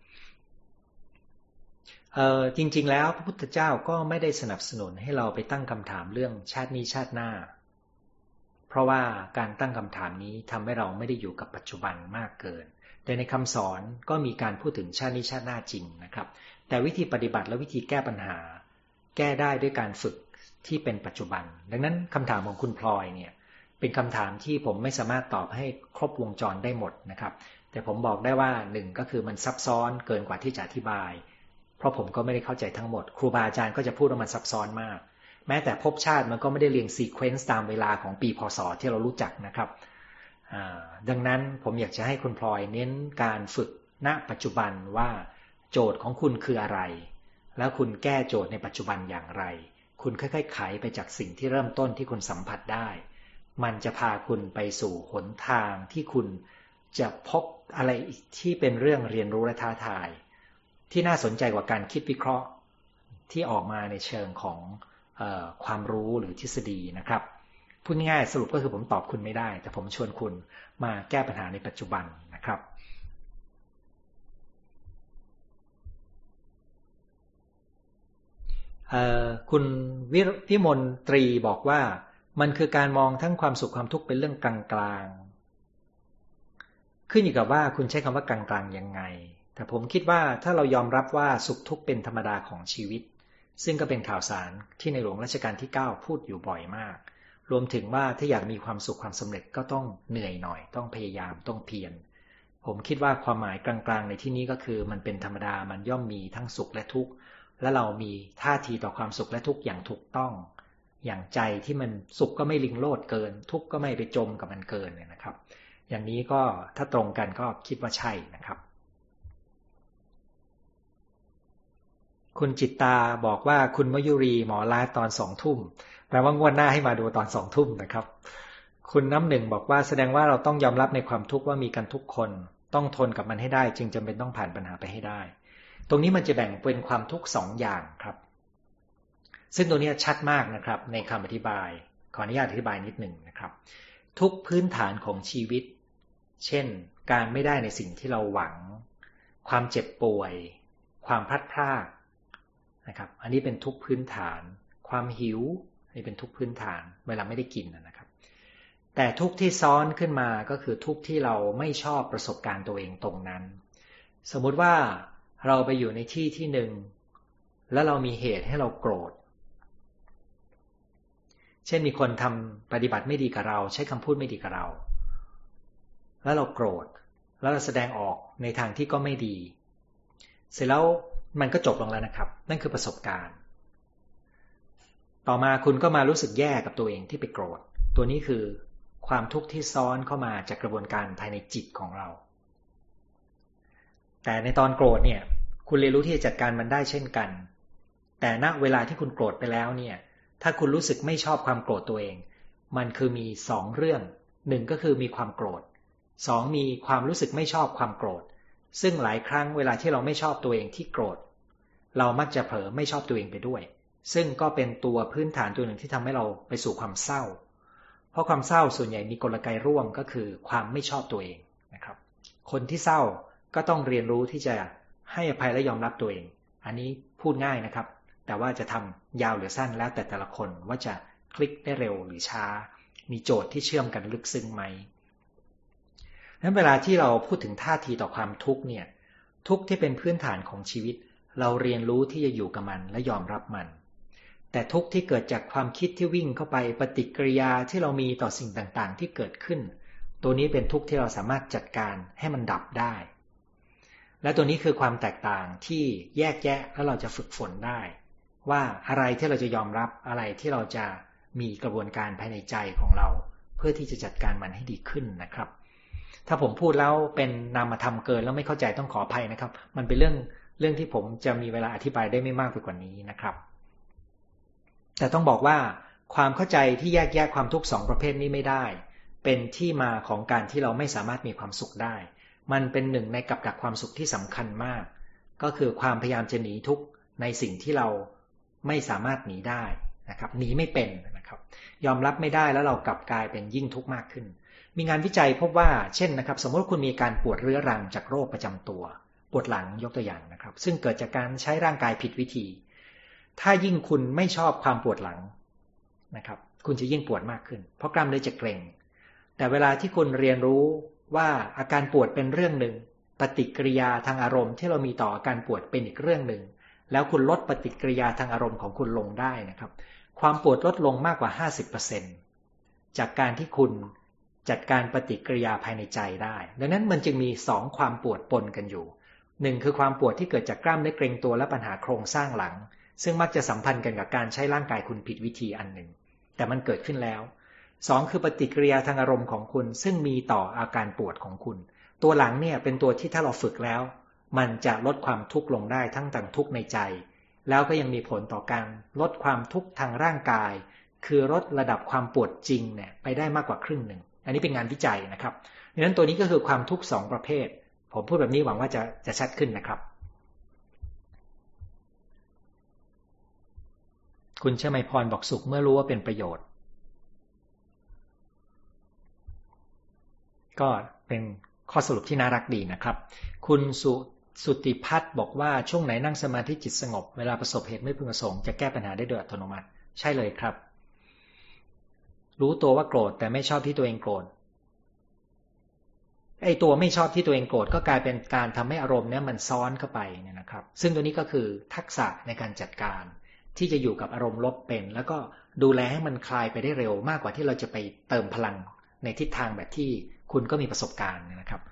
จริงๆแล้วพระพุทธเจ้าก็ไม่ได้สนับสนุนให้เราไปตั้งคำถามเรื่องชาตินี้ชาติหน้าเพราะว่าการตั้งคำถามนี้ทำให้เราไม่ได้อยู่กับปัจจุบันมากเกินแต่ในคำสอนก็มีการพูดถึงชาตินี้ชาติหน้าจริงนะครับแต่วิธีปฏิบัติและวิธีแก้ปัญหาแก้ได้ด้วยการฝึกที่เป็นปัจจุบันดังนั้นคำถามของคุณพลอยเนี่ยเป็นคำถามที่ผมไม่สามารถตอบให้ครบวงจรได้หมดนะครับแต่ผมบอกได้ว่า1ก็คือมันซับซ้อนเกินกว่าที่จะอธิบายเพราะผมก็ไม่ได้เข้าใจทั้งหมดครูบาอาจารย์ก็จะพูดว่ามันซับซ้อนมากแม้แต่ภพชาติมันก็ไม่ได้เรียงซีเควนซ์ตามเวลาของปีพศที่เรารู้จักนะครับดังนั้นผมอยากจะให้คุณพลอยเน้นการฝึกณปัจจุบันว่าโจทย์ของคุณคืออะไรแล้วคุณแก้โจทย์ในปัจจุบันอย่างไรคุณค่อยๆไขไปจากสิ่งที่เริ่มต้นที่คุณสัมผัสได้มันจะพาคุณไปสู่หนทางที่คุณจะพบอะไรที่เป็นเรื่องเรียนรู้และท้าทายที่น่าสนใจกว่าการคิดวิเคราะห์ที่ออกมาในเชิงของความรู้หรือทฤษฎีนะครับพูดง่ายๆสรุปก็คือผมตอบคุณไม่ได้แต่ผมชวนคุณมาแก้ปัญหาในปัจจุบันนะครับคุณวิมลตรีบอกว่ามันคือการมองทั้งความสุขความทุกข์เป็นเรื่องกลางๆขึ้นอยู่กับว่าคุณใช้คำว่ากลางๆยังไงแต่ผมคิดว่าถ้าเรายอมรับว่าสุขทุกข์เป็นธรรมดาของชีวิตซึ่งก็เป็นข่าวสารที่ในหลวงรัชกาลที่9พูดอยู่บ่อยมากรวมถึงว่าถ้าอยากมีความสุขความสำเร็จก็ต้องเหนื่อยหน่อยต้องพยายามต้องเพียรผมคิดว่าความหมายกลางๆในที่นี้ก็คือมันเป็นธรรมดามันย่อมมีทั้งสุขและทุกข์และเรามีท่าทีต่อความสุขและทุกข์อย่างถูกต้องอย่างใจที่มันสุขก็ไม่ลิงโลดเกินทุกข์ก็ไม่ไปจมกับมันเกินนะครับอย่างนี้ก็ถ้าตรงกันก็คิดว่าใช่นะครับคุณจิตตาบอกว่าคุณมยุรีหมอไลฟ์ตอน2 ทุ่มแปลว่างวดหน้าให้มาดูตอน2 ทุ่มนะครับคุณน้ำหนึ่งบอกว่าแสดงว่าเราต้องยอมรับในความทุกข์ว่ามีกันทุกคนต้องทนกับมันให้ได้จึงจำเป็นต้องผ่านปัญหาไปให้ได้ตรงนี้มันจะแบ่งเป็นความทุกข์2 อย่างครับซึ่งตรงนี้ชัดมากนะครับในคำอธิบายขออนุญาตอธิบายนิดหนึ่งนะครับทุกพื้นฐานของชีวิตเช่นการไม่ได้ในสิ่งที่เราหวังความเจ็บป่วยความพลัดพรากนะครับอันนี้เป็นทุกพื้นฐานความหิวอันนี้เป็นทุกพื้นฐานเวลาไม่ได้กินนะครับแต่ทุกที่ซ้อนขึ้นมาก็คือทุกที่เราไม่ชอบประสบการณ์ตัวเองตรงนั้นสมมุติว่าเราไปอยู่ในที่ที่หนึ่งแล้วเรามีเหตุให้เราโกรธเช่นมีคนทำปฏิบัติไม่ดีกับเราใช้คำพูดไม่ดีกับเราแล้วเราโกรธแล้วเราแสดงออกในทางที่ก็ไม่ดีเสร็จแล้วมันก็จบลงแล้วนะครับนั่นคือประสบการณ์ต่อมาคุณก็มารู้สึกแย่กับตัวเองที่ไปโกรธตัวนี้คือความทุกข์ที่ซ้อนเข้ามาจากกระบวนการภายในจิตของเราแต่ในตอนโกรธเนี่ยคุณเรียนรู้ที่จะจัดการมันได้เช่นกันแต่ณเวลาที่คุณโกรธไปแล้วเนี่ยถ้าคุณรู้สึกไม่ชอบความโกรธตัวเองมันคือมี2 เรื่อง1ก็คือมีความโกรธ2มีความรู้สึกไม่ชอบความโกรธซึ่งหลายครั้งเวลาที่เราไม่ชอบตัวเองที่โกรธเรามักจะเผลอไม่ชอบตัวเองไปด้วยซึ่งก็เป็นตัวพื้นฐานตัวหนึ่งที่ทำให้เราไปสู่ความเศร้าเพราะความเศร้าส่วนใหญ่มีกลไกร่วมก็คือความไม่ชอบตัวเองนะครับคนที่เศร้าก็ต้องเรียนรู้ที่จะให้อภัยและยอมรับตัวเองอันนี้พูดง่ายนะครับแต่ว่าจะทำยาวหรือสั้นแล้วแต่ละคนว่าจะคลิกได้เร็วหรือช้ามีโจทย์ที่เชื่อมกันลึกซึ้งไหมนั้นเวลาที่เราพูดถึงท่าทีต่อความทุกข์เนี่ยทุกข์ที่เป็นพื้นฐานของชีวิตเราเรียนรู้ที่จะอยู่กับมันและยอมรับมันแต่ทุกข์ที่เกิดจากความคิดที่วิ่งเข้าไปปฏิกิริยาที่เรามีต่อสิ่งต่างๆที่เกิดขึ้นตัวนี้เป็นทุกข์ที่เราสามารถจัดการให้มันดับได้และตัวนี้คือความแตกต่างที่แยกแยะแล้วเราจะฝึกฝนได้ว่าอะไรที่เราจะยอมรับอะไรที่เราจะมีกระบวนการภายในใจของเราเพื่อที่จะจัดการมันให้ดีขึ้นนะครับถ้าผมพูดแล้วเป็นนามธรรมเกินแล้วไม่เข้าใจต้องขออภัยนะครับมันเป็นเรื่องที่ผมจะมีเวลาอธิบายได้ไม่มากไปกว่านี้นะครับแต่ต้องบอกว่าความเข้าใจที่แยกแยะความทุกข์สองประเภทนี้ไม่ได้เป็นที่มาของการที่เราไม่สามารถมีความสุขได้มันเป็นหนึ่งในกับดักความสุขที่สำคัญมากก็คือความพยายามจะหนีทุกข์ในสิ่งที่เราไม่สามารถหนีได้นะครับหนีไม่เป็นนะครับยอมรับไม่ได้แล้วเรากลับกลายเป็นยิ่งทุกข์มากขึ้นมีงานวิจัยพบว่าเช่นนะครับสมมติคุณมีการปวดเรื้อรังจากโรคประจำตัวปวดหลังยกตัวอย่างนะครับซึ่งเกิดจากการใช้ร่างกายผิดวิธีถ้ายิ่งคุณไม่ชอบความปวดหลังนะครับคุณจะยิ่งปวดมากขึ้นเพราะกล้ามเนื้อจะเกร็งแต่เวลาที่คุณเรียนรู้ว่าอาการปวดเป็นเรื่องหนึ่งปฏิกิริยาทางอารมณ์ที่เรามีต่ออาการปวดเป็นอีกเรื่องหนึ่งแล้วคุณลดปฏิกิริยาทางอารมณ์ของคุณลงได้นะครับความปวดลดลงมากกว่า 50% จากการที่คุณจัดการปฏิกิริยาภายในใจได้ดังนั้นมันจึงมี2ความปวดปนกันอยู่1คือความปวดที่เกิดจากกล้ามเนื้อเกร็งตัวและปัญหาโครงสร้างหลังซึ่งมักจะสัมพันธ์กันกับการใช้ร่างกายคุณผิดวิธีอันหนึ่งแต่มันเกิดขึ้นแล้ว2คือปฏิกิริยาทางอารมณ์ของคุณซึ่งมีต่ออาการปวดของคุณตัวหลังเนี่ยเป็นตัวที่ถ้าเราฝึกแล้วมันจะลดความทุกข์ลงได้ทั้งทุกข์ในใจแล้วก็ยังมีผลต่อการลดความทุกข์ทางร่างกายคือลดระดับความปวดจริงเนี่ยไปได้มากกว่าครึ่งหนึ่งอันนี้เป็นงานวิจัยนะครับดังนั้นตัวนี้ก็คือความทุกข์2ประเภทผมพูดแบบนี้หวังว่าจะชัดขึ้นนะครับคุณเชื่อไหมพรบอกสุขเมื่อรู้ว่าเป็นประโยชน์ก็เป็นข้อสรุปที่น่ารักดีนะครับคุณสุติพัฒน์บอกว่าช่วงไหนนั่งสมาธิจิตสงบเวลาประสบเหตุไม่พึงประสงค์จะแก้ปัญหาได้โดยอัตโนมัติใช่เลยครับรู้ตัวว่าโกรธแต่ไม่ชอบที่ตัวเองโกรธไอ้ตัวไม่ชอบที่ตัวเองโกรธก็กลายเป็นการทำให้อารมณ์เนี่ยมันซ้อนเข้าไปเนี่ยนะครับซึ่งตัวนี้ก็คือทักษะในการจัดการที่จะอยู่กับอารมณ์ลบเป็นแล้วก็ดูแลให้มันคลายไปได้เร็วมากกว่าที่เราจะไปเติมพลังในทิศทางแบบที่คุณก็มีประสบการณ์นะครับ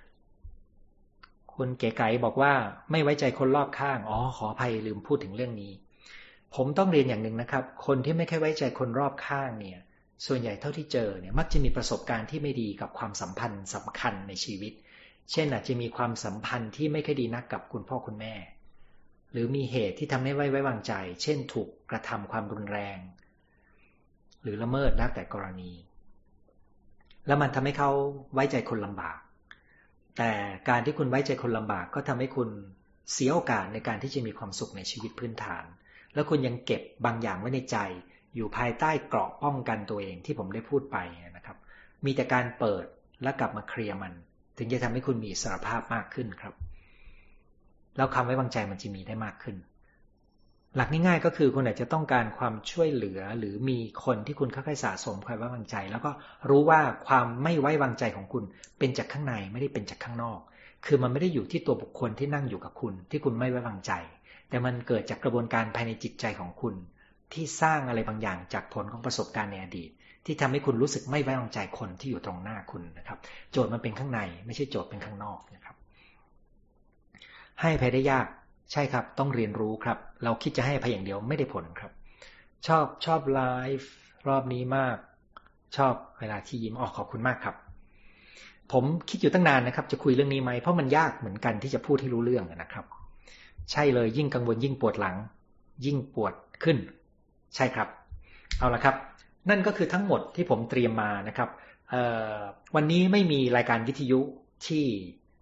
คุณเก๋ไก๋บอกว่าไม่ไว้ใจคนรอบข้างขออภัยลืมพูดถึงเรื่องนี้ผมต้องเรียนอย่างหนึ่งนะครับคนที่ไม่ค่อยไว้ใจคนรอบข้างเนี่ยส่วนใหญ่เท่าที่เจอเนี่ยมักจะมีประสบการณ์ที่ไม่ดีกับความสัมพันธ์สำคัญในชีวิตเช่นอาจจะมีความสัมพันธ์ที่ไม่ค่อยดีนักกับคุณพ่อคุณแม่หรือมีเหตุที่ทำให้ไว้วางใจเช่นถูกกระทำความรุนแรงหรือละเมิดแล้วแต่กรณีแล้วมันทำให้เขาไว้ใจคนลำบากแต่การที่คุณไว้ใจคนลำบากก็ทำให้คุณเสียโอกาสในการที่จะมีความสุขในชีวิตพื้นฐานแล้วคุณยังเก็บบางอย่างไว้ในใจอยู่ภายใต้เกราะป้องกันตัวเองที่ผมได้พูดไปนะครับมีแต่การเปิดและกลับมาเคลียร์มันถึงจะทำให้คุณมีอิสรภาพมากขึ้นครับแล้วความไว้วางใจมันจะมีได้มากขึ้นหลักง่ายๆก็คือคุณอาจจะต้องการความช่วยเหลือหรือมีคนที่คุณค่อยๆสะสมความไว้วางใจแล้วก็รู้ว่าความไม่ไว้วางใจของคุณเป็นจากข้างในไม่ได้เป็นจากข้างนอกคือมันไม่ได้อยู่ที่ตัวบุคคลที่นั่งอยู่กับคุณที่คุณไม่ไว้วางใจแต่มันเกิดจากกระบวนการภายในจิตใจของคุณที่สร้างอะไรบางอย่างจากผลของประสบการณ์ในอดีตที่ทำให้คุณรู้สึกไม่ไว้วางใจคนที่อยู่ตรงหน้าคุณนะครับโจทย์มันเป็นข้างในไม่ใช่โจทย์เป็นข้างนอกนะครับให้อภัยได้ยากใช่ครับต้องเรียนรู้ครับเราคิดจะให้อภัยอย่างเดียวไม่ได้ผลครับชอบไลฟ์รอบนี้มากชอบเวลาที่ยิ้มขอบคุณมากครับผมคิดอยู่ตั้งนานนะครับจะคุยเรื่องนี้ไหมเพราะมันยากเหมือนกันที่จะพูดให้รู้เรื่องนะครับใช่เลยยิ่งกังวลยิ่งปวดหลังยิ่งปวดขึ้นใช่ครับเอาละครับนั่นก็คือทั้งหมดที่ผมเตรียมมานะครับวันนี้ไม่มีรายการวิทยุที่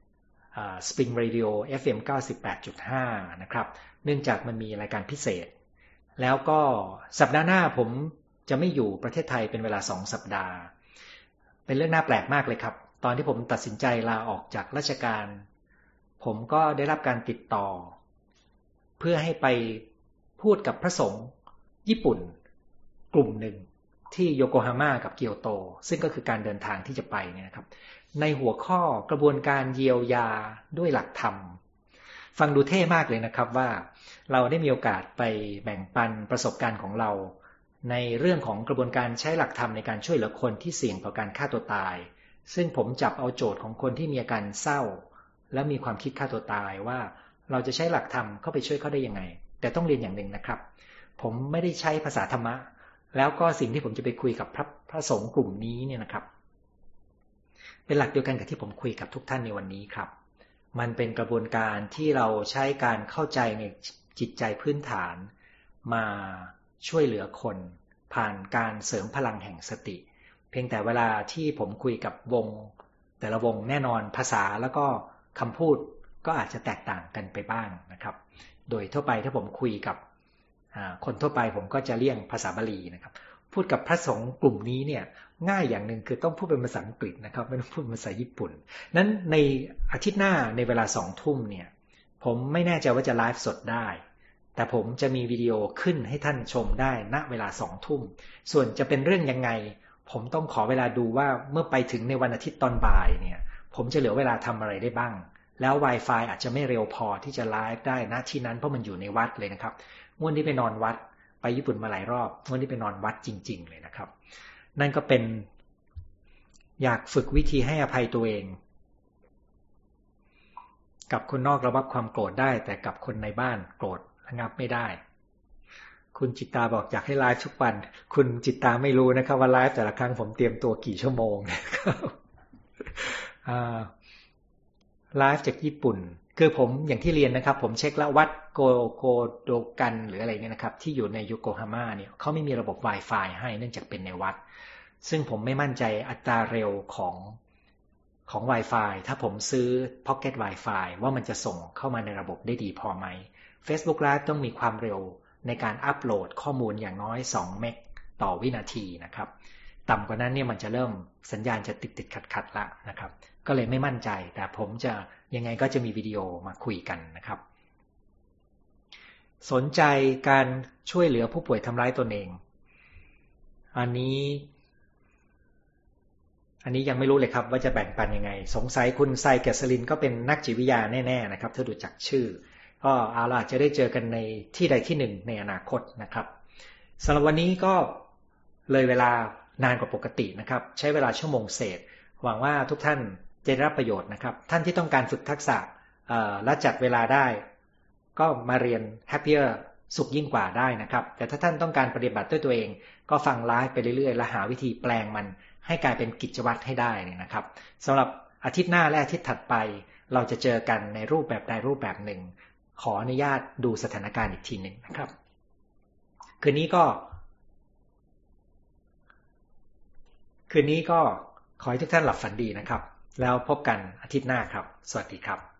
Spring Radio FM 98.5 นะครับเนื่องจากมันมีรายการพิเศษแล้วก็สัปดาห์หน้าผมจะไม่อยู่ประเทศไทยเป็นเวลา2 สัปดาห์เป็นเรื่องน่าแปลกมากเลยครับตอนที่ผมตัดสินใจลาออกจากราชการผมก็ได้รับการติดต่อเพื่อให้ไปพูดกับพระสงฆ์ญี่ปุ่นกลุ่มหนึ่งที่โยโกฮาม่ากับเกียวโตซึ่งก็คือการเดินทางที่จะไปเนี่ยนะครับในหัวข้อกระบวนการเยียวยาด้วยหลักธรรมฟังดูเท่มากเลยนะครับว่าเราได้มีโอกาสไปแบ่งปันประสบการณ์ของเราในเรื่องของกระบวนการใช้หลักธรรมในการช่วยเหลือคนที่เสี่ยงต่อการฆ่าตัวตายซึ่งผมจับเอาโจทย์ของคนที่มีอาการเศร้าและมีความคิดฆ่าตัวตายว่าเราจะใช้หลักธรรมเข้าไปช่วยเขาได้ยังไงแต่ต้องเรียนอย่างหนึ่งนะครับผมไม่ได้ใช้ภาษาธรรมะแล้วก็สิ่งที่ผมจะไปคุยกับพระสงฆ์กลุ่มนี้เนี่ยนะครับเป็นหลักเดียวกันกับที่ผมคุยกับทุกท่านในวันนี้ครับมันเป็นกระบวนการที่เราใช้การเข้าใจในจิตใจพื้นฐานมาช่วยเหลือคนผ่านการเสริมพลังแห่งสติเพียงแต่เวลาที่ผมคุยกับวงแต่ละวงแน่นอนภาษาแล้วก็คำพูดก็อาจจะแตกต่างกันไปบ้างนะครับโดยทั่วไปถ้าผมคุยกับคนทั่วไปผมก็จะเลี่ยงภาษาบาลีนะครับพูดกับพระสงฆ์กลุ่มนี้เนี่ยง่ายอย่างหนึ่งคือต้องพูดเป็นภาษาอังกฤษนะครับไม่ต้องพูดภาษาญี่ปุ่นนั้นในอาทิตย์หน้าในเวลา20 ทุ่มเนี่ยผมไม่แน่ใจว่าจะไลฟ์สดได้แต่ผมจะมีวิดีโอขึ้นให้ท่านชมได้ณเวลา20 ทุ่มส่วนจะเป็นเรื่องยังไงผมต้องขอเวลาดูว่าเมื่อไปถึงในวันอาทิตย์ตอนบ่ายเนี่ยผมจะเหลือเวลาทำอะไรได้บ้างแล้ว Wi-Fi อาจจะไม่เร็วพอที่จะไลฟ์ได้ณที่นั้นเพราะมันอยู่ในวัดเลยนะครับงวดนี้ไปนอนวัดไปญี่ปุ่นมาหลายรอบงวดนี้ไปนอนวัดจริงๆเลยนะครับนั่นก็เป็นอยากฝึกวิธีให้อภัยตัวเองกับคนนอกระงับความโกรธได้แต่กับคนในบ้านโกรธระงับไม่ได้คุณจิตตาบอกอยากให้ไลฟ์ทุกวันคุณจิตตาไม่รู้นะครับว่าไลฟ์แต่ละครั้งผมเตรียมตัวกี่ชั่วโมงนะครับไลฟ์จากญี่ปุ่นคือผมอย่างที่เรียนนะครับผมเช็คแล้ววัดโกโดกันหรืออะไรเนี่ยนะครับที่อยู่ในโยโกฮาม่าเนี่ยเขาไม่มีระบบ Wi-Fi ให้เนื่องจากเป็นในวัดซึ่งผมไม่มั่นใจอัตราเร็วของ Wi-Fi ถ้าผมซื้อ Pocket Wi-Fi ว่ามันจะส่งเข้ามาในระบบได้ดีพอไหม Facebook Live ต้องมีความเร็วในการอัปโหลดข้อมูลอย่างน้อย2 เมกต่อวินาทีนะครับต่ำกว่านั้นเนี่ยมันจะเริ่มสัญญาณจะติดขัดละนะครับก็เลยไม่มั่นใจแต่ผมจะยังไงก็จะมีวิดีโอมาคุยกันนะครับสนใจการช่วยเหลือผู้ป่วยทำร้ายตนเองอันนี้ยังไม่รู้เลยครับว่าจะแบ่งปันยังไงสงสัยคุณไซแกสลินก็เป็นนักจิตวิทยาแน่ๆนะครับถ้าดูจากชื่อก็เอาล่ะจะได้เจอกันในที่ใดที่หนึ่งในอนาคตนะครับสำหรับวันนี้ก็เลยเวลานานกว่าปกตินะครับใช้เวลาชั่วโมงเศษหวังว่าทุกท่านจะได้รับประโยชน์นะครับท่านที่ต้องการฝึกทักษะและจัดเวลาได้ก็มาเรียน Happier สุขยิ่งกว่าได้นะครับแต่ถ้าท่านต้องการปฏิบัติด้วยตัวเองก็ฟังไลฟ์ไปเรื่อยๆและหาวิธีแปลงมันให้กลายเป็นกิจวัตรให้ได้นะครับสำหรับอาทิตย์หน้าและอาทิตย์ถัดไปเราจะเจอกันในรูปแบบใดรูปแบบหนึ่งขออนุญาตดูสถานการณ์อีกทีหนึ่งนะครับคืนนี้ก็ขอให้ทุกท่านหลับฝันดีนะครับแล้วพบกันอาทิตย์หน้าครับสวัสดีครับ